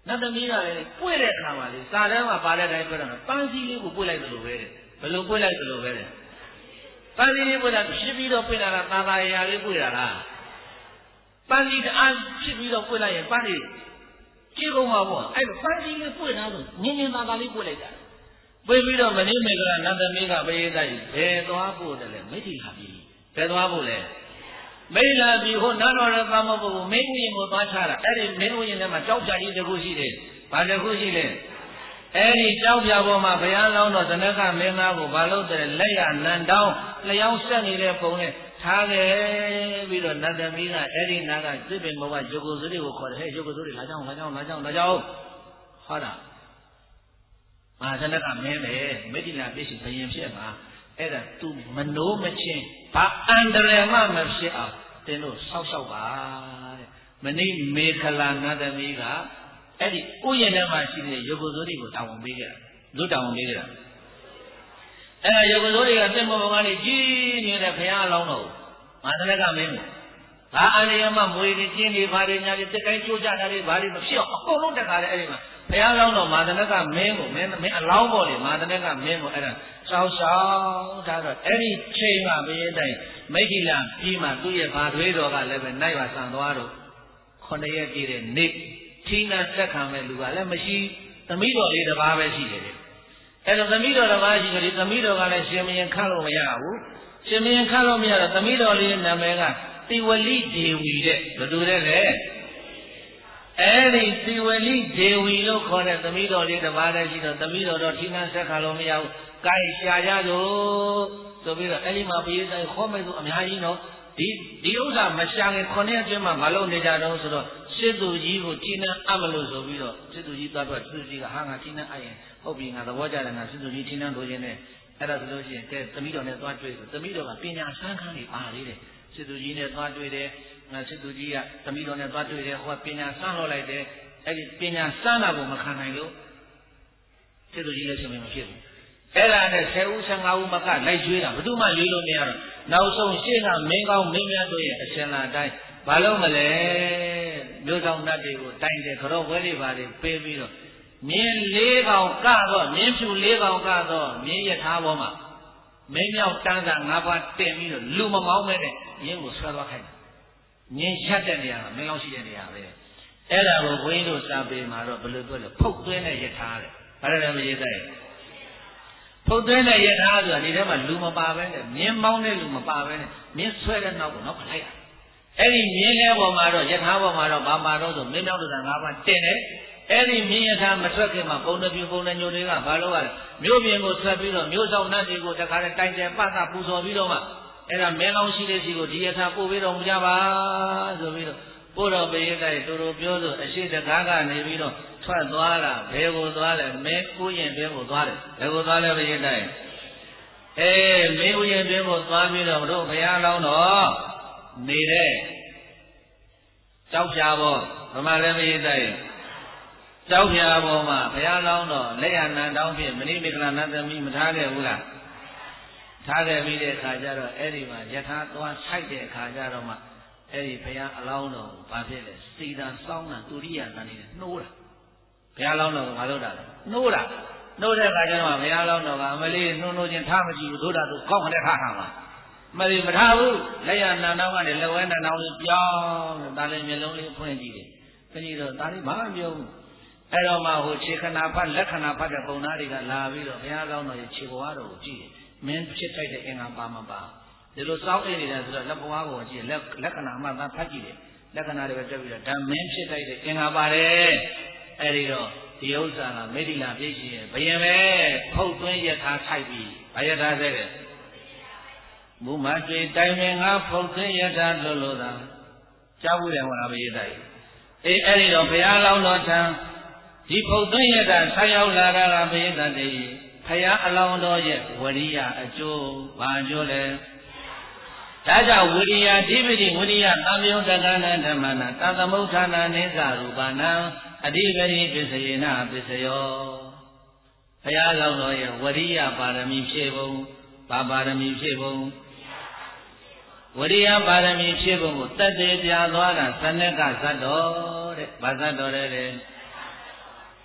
A: နတ်သမီးကလည်းပွေ့တဲ့အခါမှာလေစာတန်းမှာပါတဲ့တိုင်းပြောတာပန်းစည်းလေးကိုပွေ့လိုက်သလိုပဲတဲ့ဘယ်လိုပွေ့လိုက်သလိုပဲတဲ့ပန်းစည်းလေးပွေ့တာဖြစ်ပြီးတော့ပွေ့လာတာသာသာရာလေးပွေ့လာလားပန်းစည်းတအားဖြစ်ပြီးတော့ပွေ့လိုက်ရင်ပန်းလေးကြည့်ကုန်မှာပေါ့အဲ့ပန်းစည်းလေးပွေ့တာဆိုငင်းငင်းသာသာလေးပွေ့လိုက်တာပွေ့ပြီးတော့မင်းမေကနတ်သမီးကပရိသတ်ကြီးဘယ်သွားဖို့တလဲမိတ်လာပြီဘယ်သွားဖို့လဲမိတ်လာပြီဟိုနန်းတော်ရဲ့သမဘုကိုမင်းဦးရင်ကိုသွားချတာအဲ့ဒီမင်းဦးရင်ထဲမှာကြောက်ကြကြီးတစ်ခုရှိတယ်ဘာတစ်ခုရှိလဲအဲ့ဒီကြောက်ပြပေါ်မှာဘုရားလောင်းတော်သနကမင်းသားကိုဘာလို့တဲ့လက်ရနန်တောင်းလျောင်းဆက်နေတဲ့ပုံနဲ့ထားခဲ့ပြီးတော့နတ်သမီးကအဲ့ဒီနာကသစ်ပင်ဘဝရုပ်ကိုယ်စုတွေကိုခေါ်တယ်ဟဲ့ရုပ်ကိုယ်စုတွေလာကြအောင်လာကြအောင်လာကြအောင်လာကြအောင်ဟောတာမဟာသနကမင်းပဲမိတ္တိလာပြည့်စုံဘယင်ဖြစ်မှာအဲ့ဒါ तू မနိုးမချင်းဘာအန္တရာယ်မှမဖြစ်အောင်တင်းတို့ဆောက်ရှောက်ပါတဲ့မနေ့မေခလာနတ်သမီးကအဲ့ဒီဥယျာဉ်ထဲမှာရှိတဲ့ရုပ်ကိုယ်စိုးတွေကိုတာဝန်ပေးခဲ့တာလူတာဝန်ပေးခဲ့တာအဲ့ဒါရုပ်ကိုယ်စိုးတွေကတင်မောဘကနေကြီးနေတဲ့ဘုရားအလောင်းတော်မဟာသနကမင်းကိုဘာအန္တရာယ်မှမွေတွေကျင်းတွေဘာတွေညာတွေတက်တိုင်းကြိုးကြတာတွေဘာတွေမဖြစ်အောင်အကုန်လုံးတက်ခါတယ်အဲ့ဒီမှာဘုရားလောင်းတော်မဟာသနကမင်းကိုမင်းမင်းအလောင်းပေါ်လေမဟာသနကမင်းကိုအဲ့ဒါရှောက်ရှောက်ထားတော့အဲ့ဒီချိန်မှာဘုရားတိုင်မိဂိလပြီးမှသူ့ရဲ့ဘာတွေတော်ကလည်းပဲနိုင်ပါဆံသွားတော့ခုနှစ်ရက်ပြည့်တဲ့နေ့ထီးနာဆက်ခံမဲ့လူကလည်းမရှိသမီးတော်လေးတစ်ပါးပဲရှိတယ်အဲ့တော့သမီးတော်တစ်ပါးရှိတယ်သမီးတော်ကလည်းရှင်မင်းခန့်လို့မရဘူးရှင်မင်းခန့်လို့မရတော့သမီးတော်လေးနာမည်ကတိဝလိဒေဝီတဲ့ဘယ်သူတဲ့လဲအဲ့ဒီတိဝလိဒေဝီလို့ခေါ်တဲ့သမီးတော်လေးတစ်ပါးတည်းရှိတော့သမီးတော်တော့ထီးနာဆက်ခံလို့မရဘူးကိုင်ရှာရတော့ဆိုပြီးတော့အဲ့ဒီမှာဘုရားဆိုင်ခေါ်မယ်ဆိုအများကြီးနော်ဒီဒီဥစ္စာမရှာခင်ခုနှစ်အတွင်းမှာမလုပ်နေကြတော့ဆိုတော့စစ်သူကြီးကိုကြီးနှံအပ်မလို့ဆိုပြီးတော့စစ်သူကြီးသွားတော့စစ်သူကြီးကဟာငါကြီးနှံအပ်ရင်ဟုတ်ပြီငါသဘောကျတယ်ငါစစ်သူကြီးကြီးနှံလို့ခြင်းနဲ့အဲ့ဒါဆိုလို့ရှိရင်ကဲသမီးတော်နဲ့သွားတွေ့ဆိုသမီးတော်ကပညာစမ်းခန်းနေပါလေတဲ့စစ်သူကြီးနဲ့သွားတွေ့တယ်ငါစစ်သူကြီးကသမီးတော်နဲ့သွားတွေ့တယ်ဟိုကပညာစမ်းလို့လိုက်တယ်အဲ့ဒီပညာစမ်းတာကိုမခံနိုင်လို့စစ်သူကြီးလည်းရှင်မဖြစ်ဘူးအဲ့ဒါနဲ့ဆယ်ဦးဆယ်ငါးဦးမကလိုက်ရွေးတာဘယ်သူမှရွေးလို့မရတော့နောက်ဆုံးရှေ့ကမင်းကောင်းမင်းမြတ်တို့ရဲ့အရှင်လာတိုင်းဘာလို့မလဲမျိုးဆောင်တတ်တွေကိုတိုင်တယ်ခရော့ဝဲတွေပါတွေပေးပြီးတော့မြင်းလေးကောင်ကတော့မြင်းဖြူလေးကောင်ကတော့မြင်းရထားပေါ်မှာမင်းမြောက်တန်းစာငါးပါးတင်ပြီးတော့လူမမောင်းမဲ့တဲ့မြင်းကိုဆွဲသွားခိုင်းတယ်မြင်းချက်တဲ့နေရာကမင်းကောင်းရှိတဲ့နေရာပဲအဲ့ဒါကိုဘုန်းကြီးတို့စာပေမှာတော့ဘယ်လိုပြောလဲဖုတ်သွင်းတဲ့ရထားတဲ့ဘာလဲမရေးတဲ့ဖုတ်သွင်းတဲ့ရထားဆိုတာဒီထဲမှာလူမပါပဲနဲ့မြင်းမောင်းတဲ့လူမပါပဲနဲ့မြင်းဆွဲတဲ့နောက်ကိုနောက်ကလိုက်ရအဲ့ဒီမြင်းလဲပေါ်မှာတော့ယထာပေါ်မှာတော့ဘာပါတော့ဆိုမင်းမြောက်တို့ကငါးပါးတင်တယ်အဲ့ဒီမြင်းယထာမထွက်ခင်မှာပုံတစ်ပြူပုံတစ်ညိုတွေကဘာလို့ရလဲမြို့ပြင်ကိုထွက်ပြီးတော့မြို့ဆောင်နတ်တွေကိုတခါတည်းတိုင်တယ်ပတ်တာပူဇော်ပြီးတော့မှအဲ့ဒါမင်းကောင်းရှိတဲ့စီကိုဒီယထာပို့ပြီးတော့မကြပါဆိုပြီးတော့ပို့တော့ပေရတဲ့တူတူပြောဆိုအရှိတကားကနေပြီးတော့ထွက်သွားတာဘယ်ကိုသွားလဲမင်းဥယျာဉ်တွင်ကိုသွားတယ်ဘယ်ကိုသွားလဲပေရတဲ့အေးမင်းဥယျာဉ်တွင်ကိုသွားပြီးတော့တို့ဘုရားလောင်းတော့နေတဲ့ကြောက်ဖြာပေါ်ဗမာလည်းမရေးတဲ့ကြောက်ဖြာပေါ်မှာဘုရားလောင်းတော့လက်ရနန်တောင်းဖြင့်မဏိမေကလနတ်သမီးမထားခဲ့ဘူးလားထားခဲ့ပြီးတဲ့အခါကျတော့အဲ့ဒီမှာယထာသွားဆိုင်တဲ့အခါကျတော့မှအဲ့ဒီဘုရားအလောင်းတော်ဘာဖြစ်လဲစီတာစောင်းတာတူရိယတန်နေတယ်နှိုးတာဘုရားလောင်းတော်ကမလုပ်တာလေနှိုးတာနှိုးတဲ့အခါကျတော့ဘုရားလောင်းတော်ကအမလေးနှိုးနှိုးချင်းထားမကြည့်ဘူးတို့တာသူကောက်ခနဲ့ထားထားမှာမလေးမထားဘူးလက်ရနန်တောင်းကနေလက်ဝဲနန်တောင်းလေးပြောင်းဒါလည်းမျက်လုံးလေးဖွင့်ကြည့်တယ်ခကြီးတော့ဒါလေးဘာမှမပြောဘူးအဲ့တော့မှဟိုခြေခဏဖတ်လက်ခဏဖတ်တဲ့ပုံသားတွေကလာပြီးတော့ဘုရားကောင်းတော်ရဲ့ခြေဘဝတော်ကိုကြည့်တယ်မင်းဖြစ်ထိုက်တဲ့အင်္ဂါပါမပါဒီလိုစောင်းအိနေတယ်ဆိုတော့လက်ဘဝကိုကြည့်လက်လက္ခဏာမှသာဖတ်ကြည့်တယ်လက္ခဏာတွေပဲတက်ပြီးတော့ဓမ္မင်းဖြစ်ထိုက်တဲ့အင်္ဂါပါတယ်အဲ့ဒီတော့ဒီဥစ္စာကမေတ္တိလာပြည့်ရှိရင်ဘယင်ပဲဖုတ်သွင်းရထားထိုက်ပြီးဘာရထားတဲ့မူမကျွေတိုင်ပင်ငါဖုတ်သွင်းရထားလွတ်လို့သာကြားဘူးတယ်ဟောတာဘယင်တိုက်အေးအဲ့ဒီတော့ဘုရားလောင်းတော်ထံဒီဖုတ်သွင်းရထားဆက်ရောက်လာတာကဘယင်တည်းဘုရားအလောင်းတော်ရဲ့ဝရိယအကျိုးဘာအကျိုးလဲဒါကြောင့်ဝိရိယဓိပတိဝိရိယသံယုတ်တက္ကနာဓမ္မနာသံသမုဋ္ဌာနာနိစ္စရူပနာအဓိပတိပစ္စယေနပစ္စယောဘုရားလောင်းတော်ရဲ့ဝရိယပါရမီဖြည့်ပုံဘာပါရမီဖြည့်ပုံဝရိယပါရမီဖြည့်ပုံကိုတတ်သေးပြသွားတာသနကဇတ်တော်တဲ့ဘာဇတ်တော်လဲလေ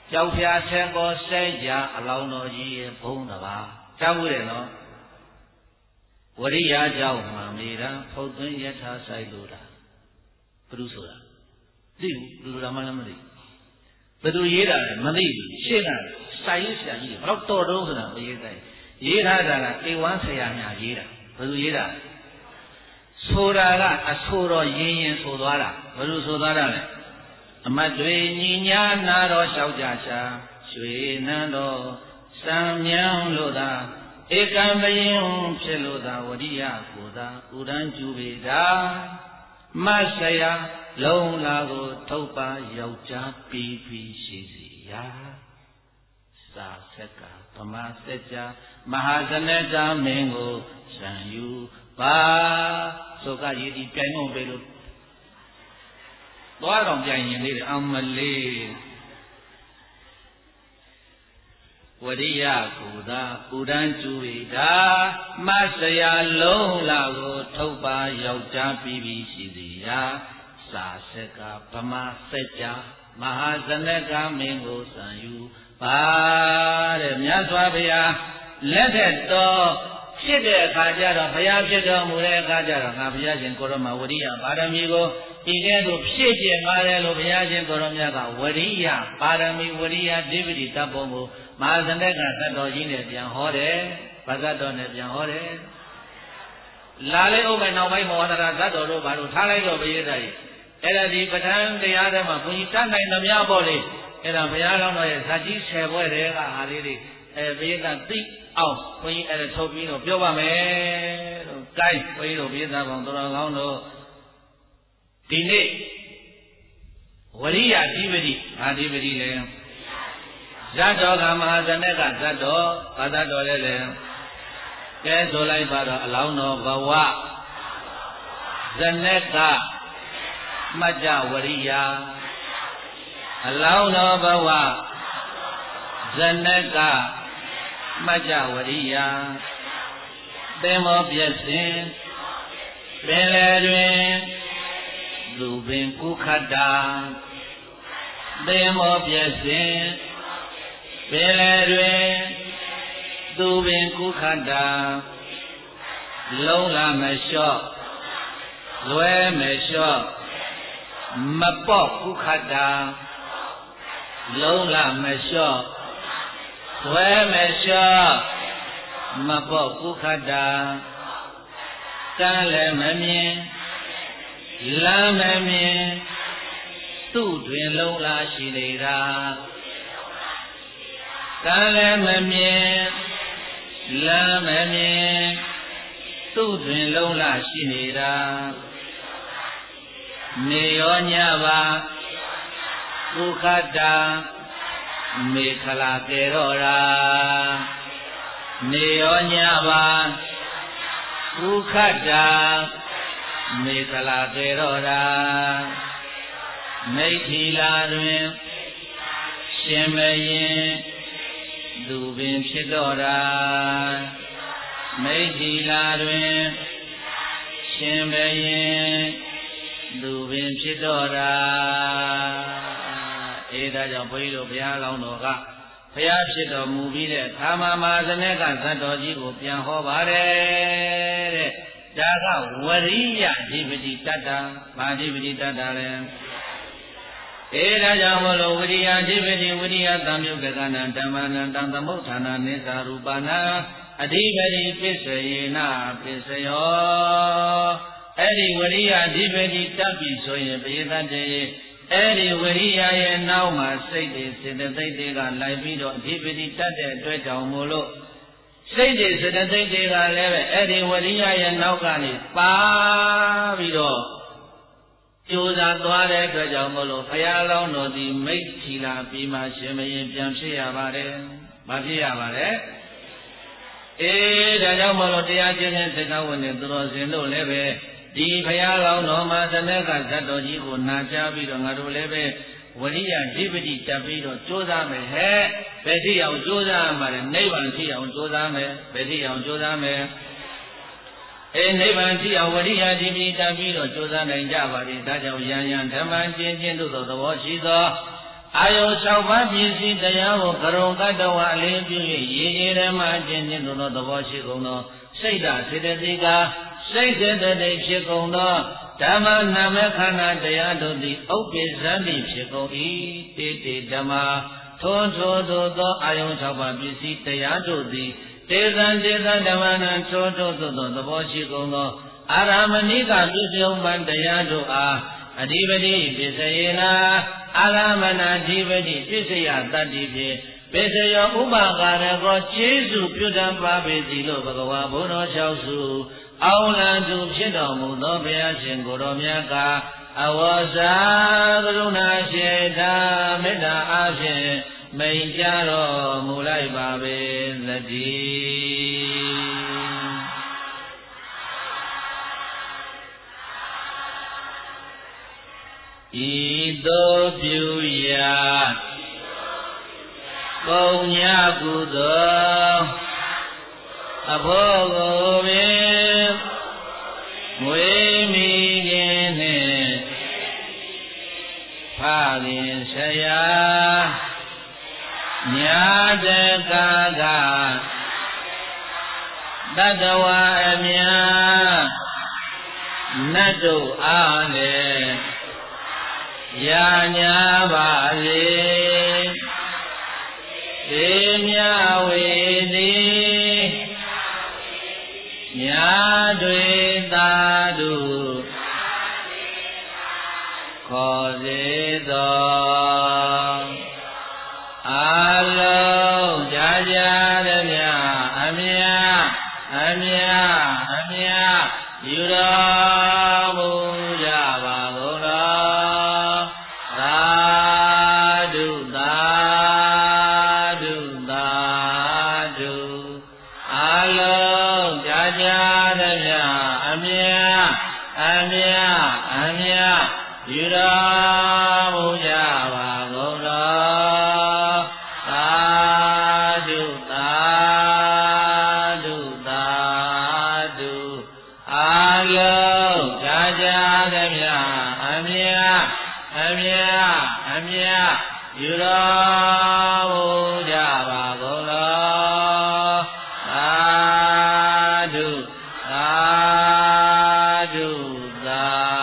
A: ကြောက်ဖြာဆက်ကောစိတ်ကြအလောင်းတော်ကြီးရဲ့ဘုံတစ်ပါးကြောက်ရတယ်နော်ဝရိယကြောင့်မှမေတာဖုတ်သွင်းယထာဆိုင်လို့တာဘယ်သူဆိုတာသိဘူးလူတော်မှလည်းမသိဘယ်သူရေးတာလဲမသိဘူးရှင်းတာစာရေးဆရာကြီးဘယ်တော့တော်တော့ဆိုတာမရေးတိုင်းရေးထားတာကအေဝမ်းဆရာများရေးတာဘယ်သူရေးတာဆိုတာကအဆိုတော်ရင်းရင်ဆိုသွားတာဘယ်လိုဆိုသွားတာလဲအမတ်တွေညီညာနာတော်လျှောက်ကြရှာရွှေနန်းတော်စံမြောင်းလို့သာဧကံမယင်ဖြစ်လို့သာဝရိယကိုသာဥဒန်းကျူပေတာမဆရာလုံးလာကိုထုတ်ပါယောက်ျားပြီးပြီးရှိစီရာစာဆက်ကဗမာစက်ကြမဟာဇနကမင်းကိုဇံယူပါဆိုကရည်ဒီပြိုင်မပေးလို့သွားတော်ပြိုင်ရင်လေးအမလေးဝရိယကိုသာဥဒန်းကျူပေတာမဆရာလုံးလာကိုထုတ်ပါယောက်ျားပြီးပြီးရှိစီရာစာဆက်ကဗမာစက်ကြမဟာဇနကမင်းကိုစံယူပါတဲ့မြတ်စွာဘုရားလက်ထက်တော်ဖြစ်တဲ့အခါကျတော့ဘုရားဖြစ်တော်မူတဲ့အခါကျတော့ငါဘုရားရှင်ကိုရမဝရိယပါရမီကိုဒီကဲ့သို့ဖြည့်ကျင်ပါတယ်လို့ဘုရားရှင်ကိုရမြတ်ကဝရိယပါရမီဝရိယဒေဝတိတပ်ပုံကိုမဟာဇနကသတ္တော်ကြီးနဲ့ပြန်ဟောတယ်ဗဇတ်တော်နဲ့ပြန်ဟောတယ်လာလေးဥပ္ပနောက်ပိုင်းမောဟတရာဇတ်တော်တို့ဘာလို့ထားလိုက်တော့ဘုရားကြီးအဲ့ဒါဒီပဋ္ဌာန်းတရားထဲမှာဘုန်းကြီးတတ်နိုင်သမျှပေါ့လေအဲ့ဒါဘုရားလောင်းတော်ရဲ့ဇာတိဆယ်ဘွဲ့တွေကဟာလေးတွေအဲဘုရားကသိအောင်ဘုန်းကြီးအဲ့ဒါထုတ်ပြီးတော့ပြောပါမယ်လို့ gain ဘုန်းကြီးတို့ဘုရားပေါင်းတော်တော်ကောင်းတို့ဒီနေ့ဝရိယအဓိပတိအဓိပတိလဲဇတ်တော်ကမဟာဇနကဇတ်တော်ဘာသာတော်လဲလဲကဲဆိုလိုက်ပါတော့အလောင်းတော်ဘဝဇနကမကြ္ကြဝရိယအလောင်းတော်ဘဝဇနကမကြ္ကြဝရိယသင်္ဘောပြည့်စင်ပင်လယ်တွင်လူပင်ကုခတ္တာသင်္ဘောပြည့်စင်ပင်လယ်တွင်သူပင်ကုခတ္တာလုံးလာမလျှော့လွဲမလျှော့မပေါ့ကုခတ္တာလုံးလာမလျှော့လွဲမလျှော့မပေါ့ကုခတ္တာကံလည်းမမြင်လမ်းမမြင်သူ့တွင်လုံးလာရှိနေတာကံလည်းမမြင်လမ်းမမြင်သူ့တွင်လုံးလာရှိနေတာနေရောညပါကုခတ္တာမေခလာကေရောရာနေရောညပါကုခတ္တာမေခလာကေရောရာမိထီလာတွင်ရှင်မရင်သူပင်ဖြစ်တော်ရာမိထီလာတွင်ရှင်မရင်သူပင်ဖြစ်တော်ရာအေးဒါကြောင့်ဘုန်းကြီးတို့ဘုရားလောင်းတော်ကဘုရားဖြစ်တော်မူပြီးတဲ့သာမမဇနကဇတ်တော်ကြီးကိုပြန်ဟောပါတယ်တဲ့ဒါကဝရိယအဓိပတိတတ္တာမာအဓိပတိတတ္တာလဲအေးဒါကြောင့်မလို့ဝရိယအဓိပတိဝရိယသံယုတ်ကကနံဓမ္မနံတံသမုဋ္ဌာနာနိစ္စရူပနာအဓိပတိပစ္စယေနပစ္စယောအဲ့ဒီဝရိယအဓိပတိတတ်ပြီဆိုရင်ပရိသတ်တေအဲ့ဒီဝရိယရဲ့နောက်မှာစိတ်တွေစေတသိက်တွေကလိုက်ပြီးတော့အဓိပတိတတ်တဲ့အတွက်ကြောင့်မို့လို့စိတ်တွေစေတသိက်တွေကလည်းပဲအဲ့ဒီဝရိယရဲ့နောက်ကနေပါပြီးတော့ကြိုးစားသွားတဲ့အတွက်ကြောင့်မို့လို့ဘုရားလောင်းတော်ဒီမိတ်ထီလာပြီးမှရှင်မရင်ပြန်ဖြစ်ရပါတယ်။မဖြစ်ရပါနဲ့။အေးဒါကြောင့်မို့လို့တရားကျင့်တဲ့သက္ကဝိနည်းသူတော်စင်တို့လည်းပဲဒီဘုရားလောင်းတော်မှာသနကဇတ်တော်ကြီးကိုနာကြားပြီးတော့ငါတို့လည်းပဲဝရိယဓိပတိတက်ပြီးတော့ကြိုးစားမယ်ဟဲ့ဘယ်ထိအောင်ကြိုးစားမှာလဲနိဗ္ဗာန်ထိအောင်ကြိုးစားမယ်ဘယ်ထိအောင်ကြိုးစားမယ်အေးနိဗ္ဗာန်ထိအောင်ဝရိယဓိပတိတက်ပြီးတော့ကြိုးစားနိုင်ကြပါလိမ့်ဒါကြောင့်ယံယံဓမ္မကျင့်ခြင်းသို့သောသဘောရှိသောအာယု၆ပါးပစ္စည်းတရားကိုကရုံကတ္တဝအလေးပြု၍ရေရေဓမ္မအချင်းချင်းတို့သောသဘောရှိကုန်သောစိတ်ဓာတ်စေတသိက်ကစိတ်စေတသိက်ဖြစ်ကုန်သောဓမ္မနာမခန္ဓာတရားတို့သည်ဥပ္ပိဇ္ဇန္တိဖြစ်ကုန်၏တေတေဓမ္မထိုထိုသို့သောအာယု၆ပါးပစ္စည်းတရားတို့သည်တေဇံတေဇံဓမ္မနာထိုထိုသို့သောသဘောရှိကုန်သောအာရမဏိကပစ္စယုံပံတရားတို့အားအဓိပတိပစ္စယေနာအာရမဏအဓိပတိပစ္စယတတ္တိဖြင့်ပစ္စယောဥပကာရကောကျေးဇူးပြုတံပါပေစီလို့ဘဂဝါဘုန်းတော်၆စုအောင်လံသူဖြစ်တော်မူသောဘုရားရှင်ကိုယ်တော်မြတ်ကအဝဇ္ဇာကရုဏာရှိတာမေတ္တာအားဖြင့်မိန်ကြတော်မူလိုက်ပါပေသတည်းဤသို့ပြုရာပုညကုသိုလ်အဖို့ကိုပင်မွေးမိခြင်းနှင့်ဖခင်ဆရာညာတကာကတတဝအမြနတ်တို့အားလည်းယာညာပါစေသေမြဝေသည်ညာတွေသာတို့ခေါ်စေသောအာလုံးကြာကြာရမြအမြအမြအမြယူတော်မူကြပါကုန်တော်သာဓုသာဓုသာဓုအာလုံးကြာကြာရမြအမြအမြအမြယူတော်မူကြပါကုန်တော်သာဓုသာဓုသာဓုအာလုံးကြာကြာရမြအမြအမြအမြယူတော်မူကြပါကုန်တော်သာဓုသာဓုသာ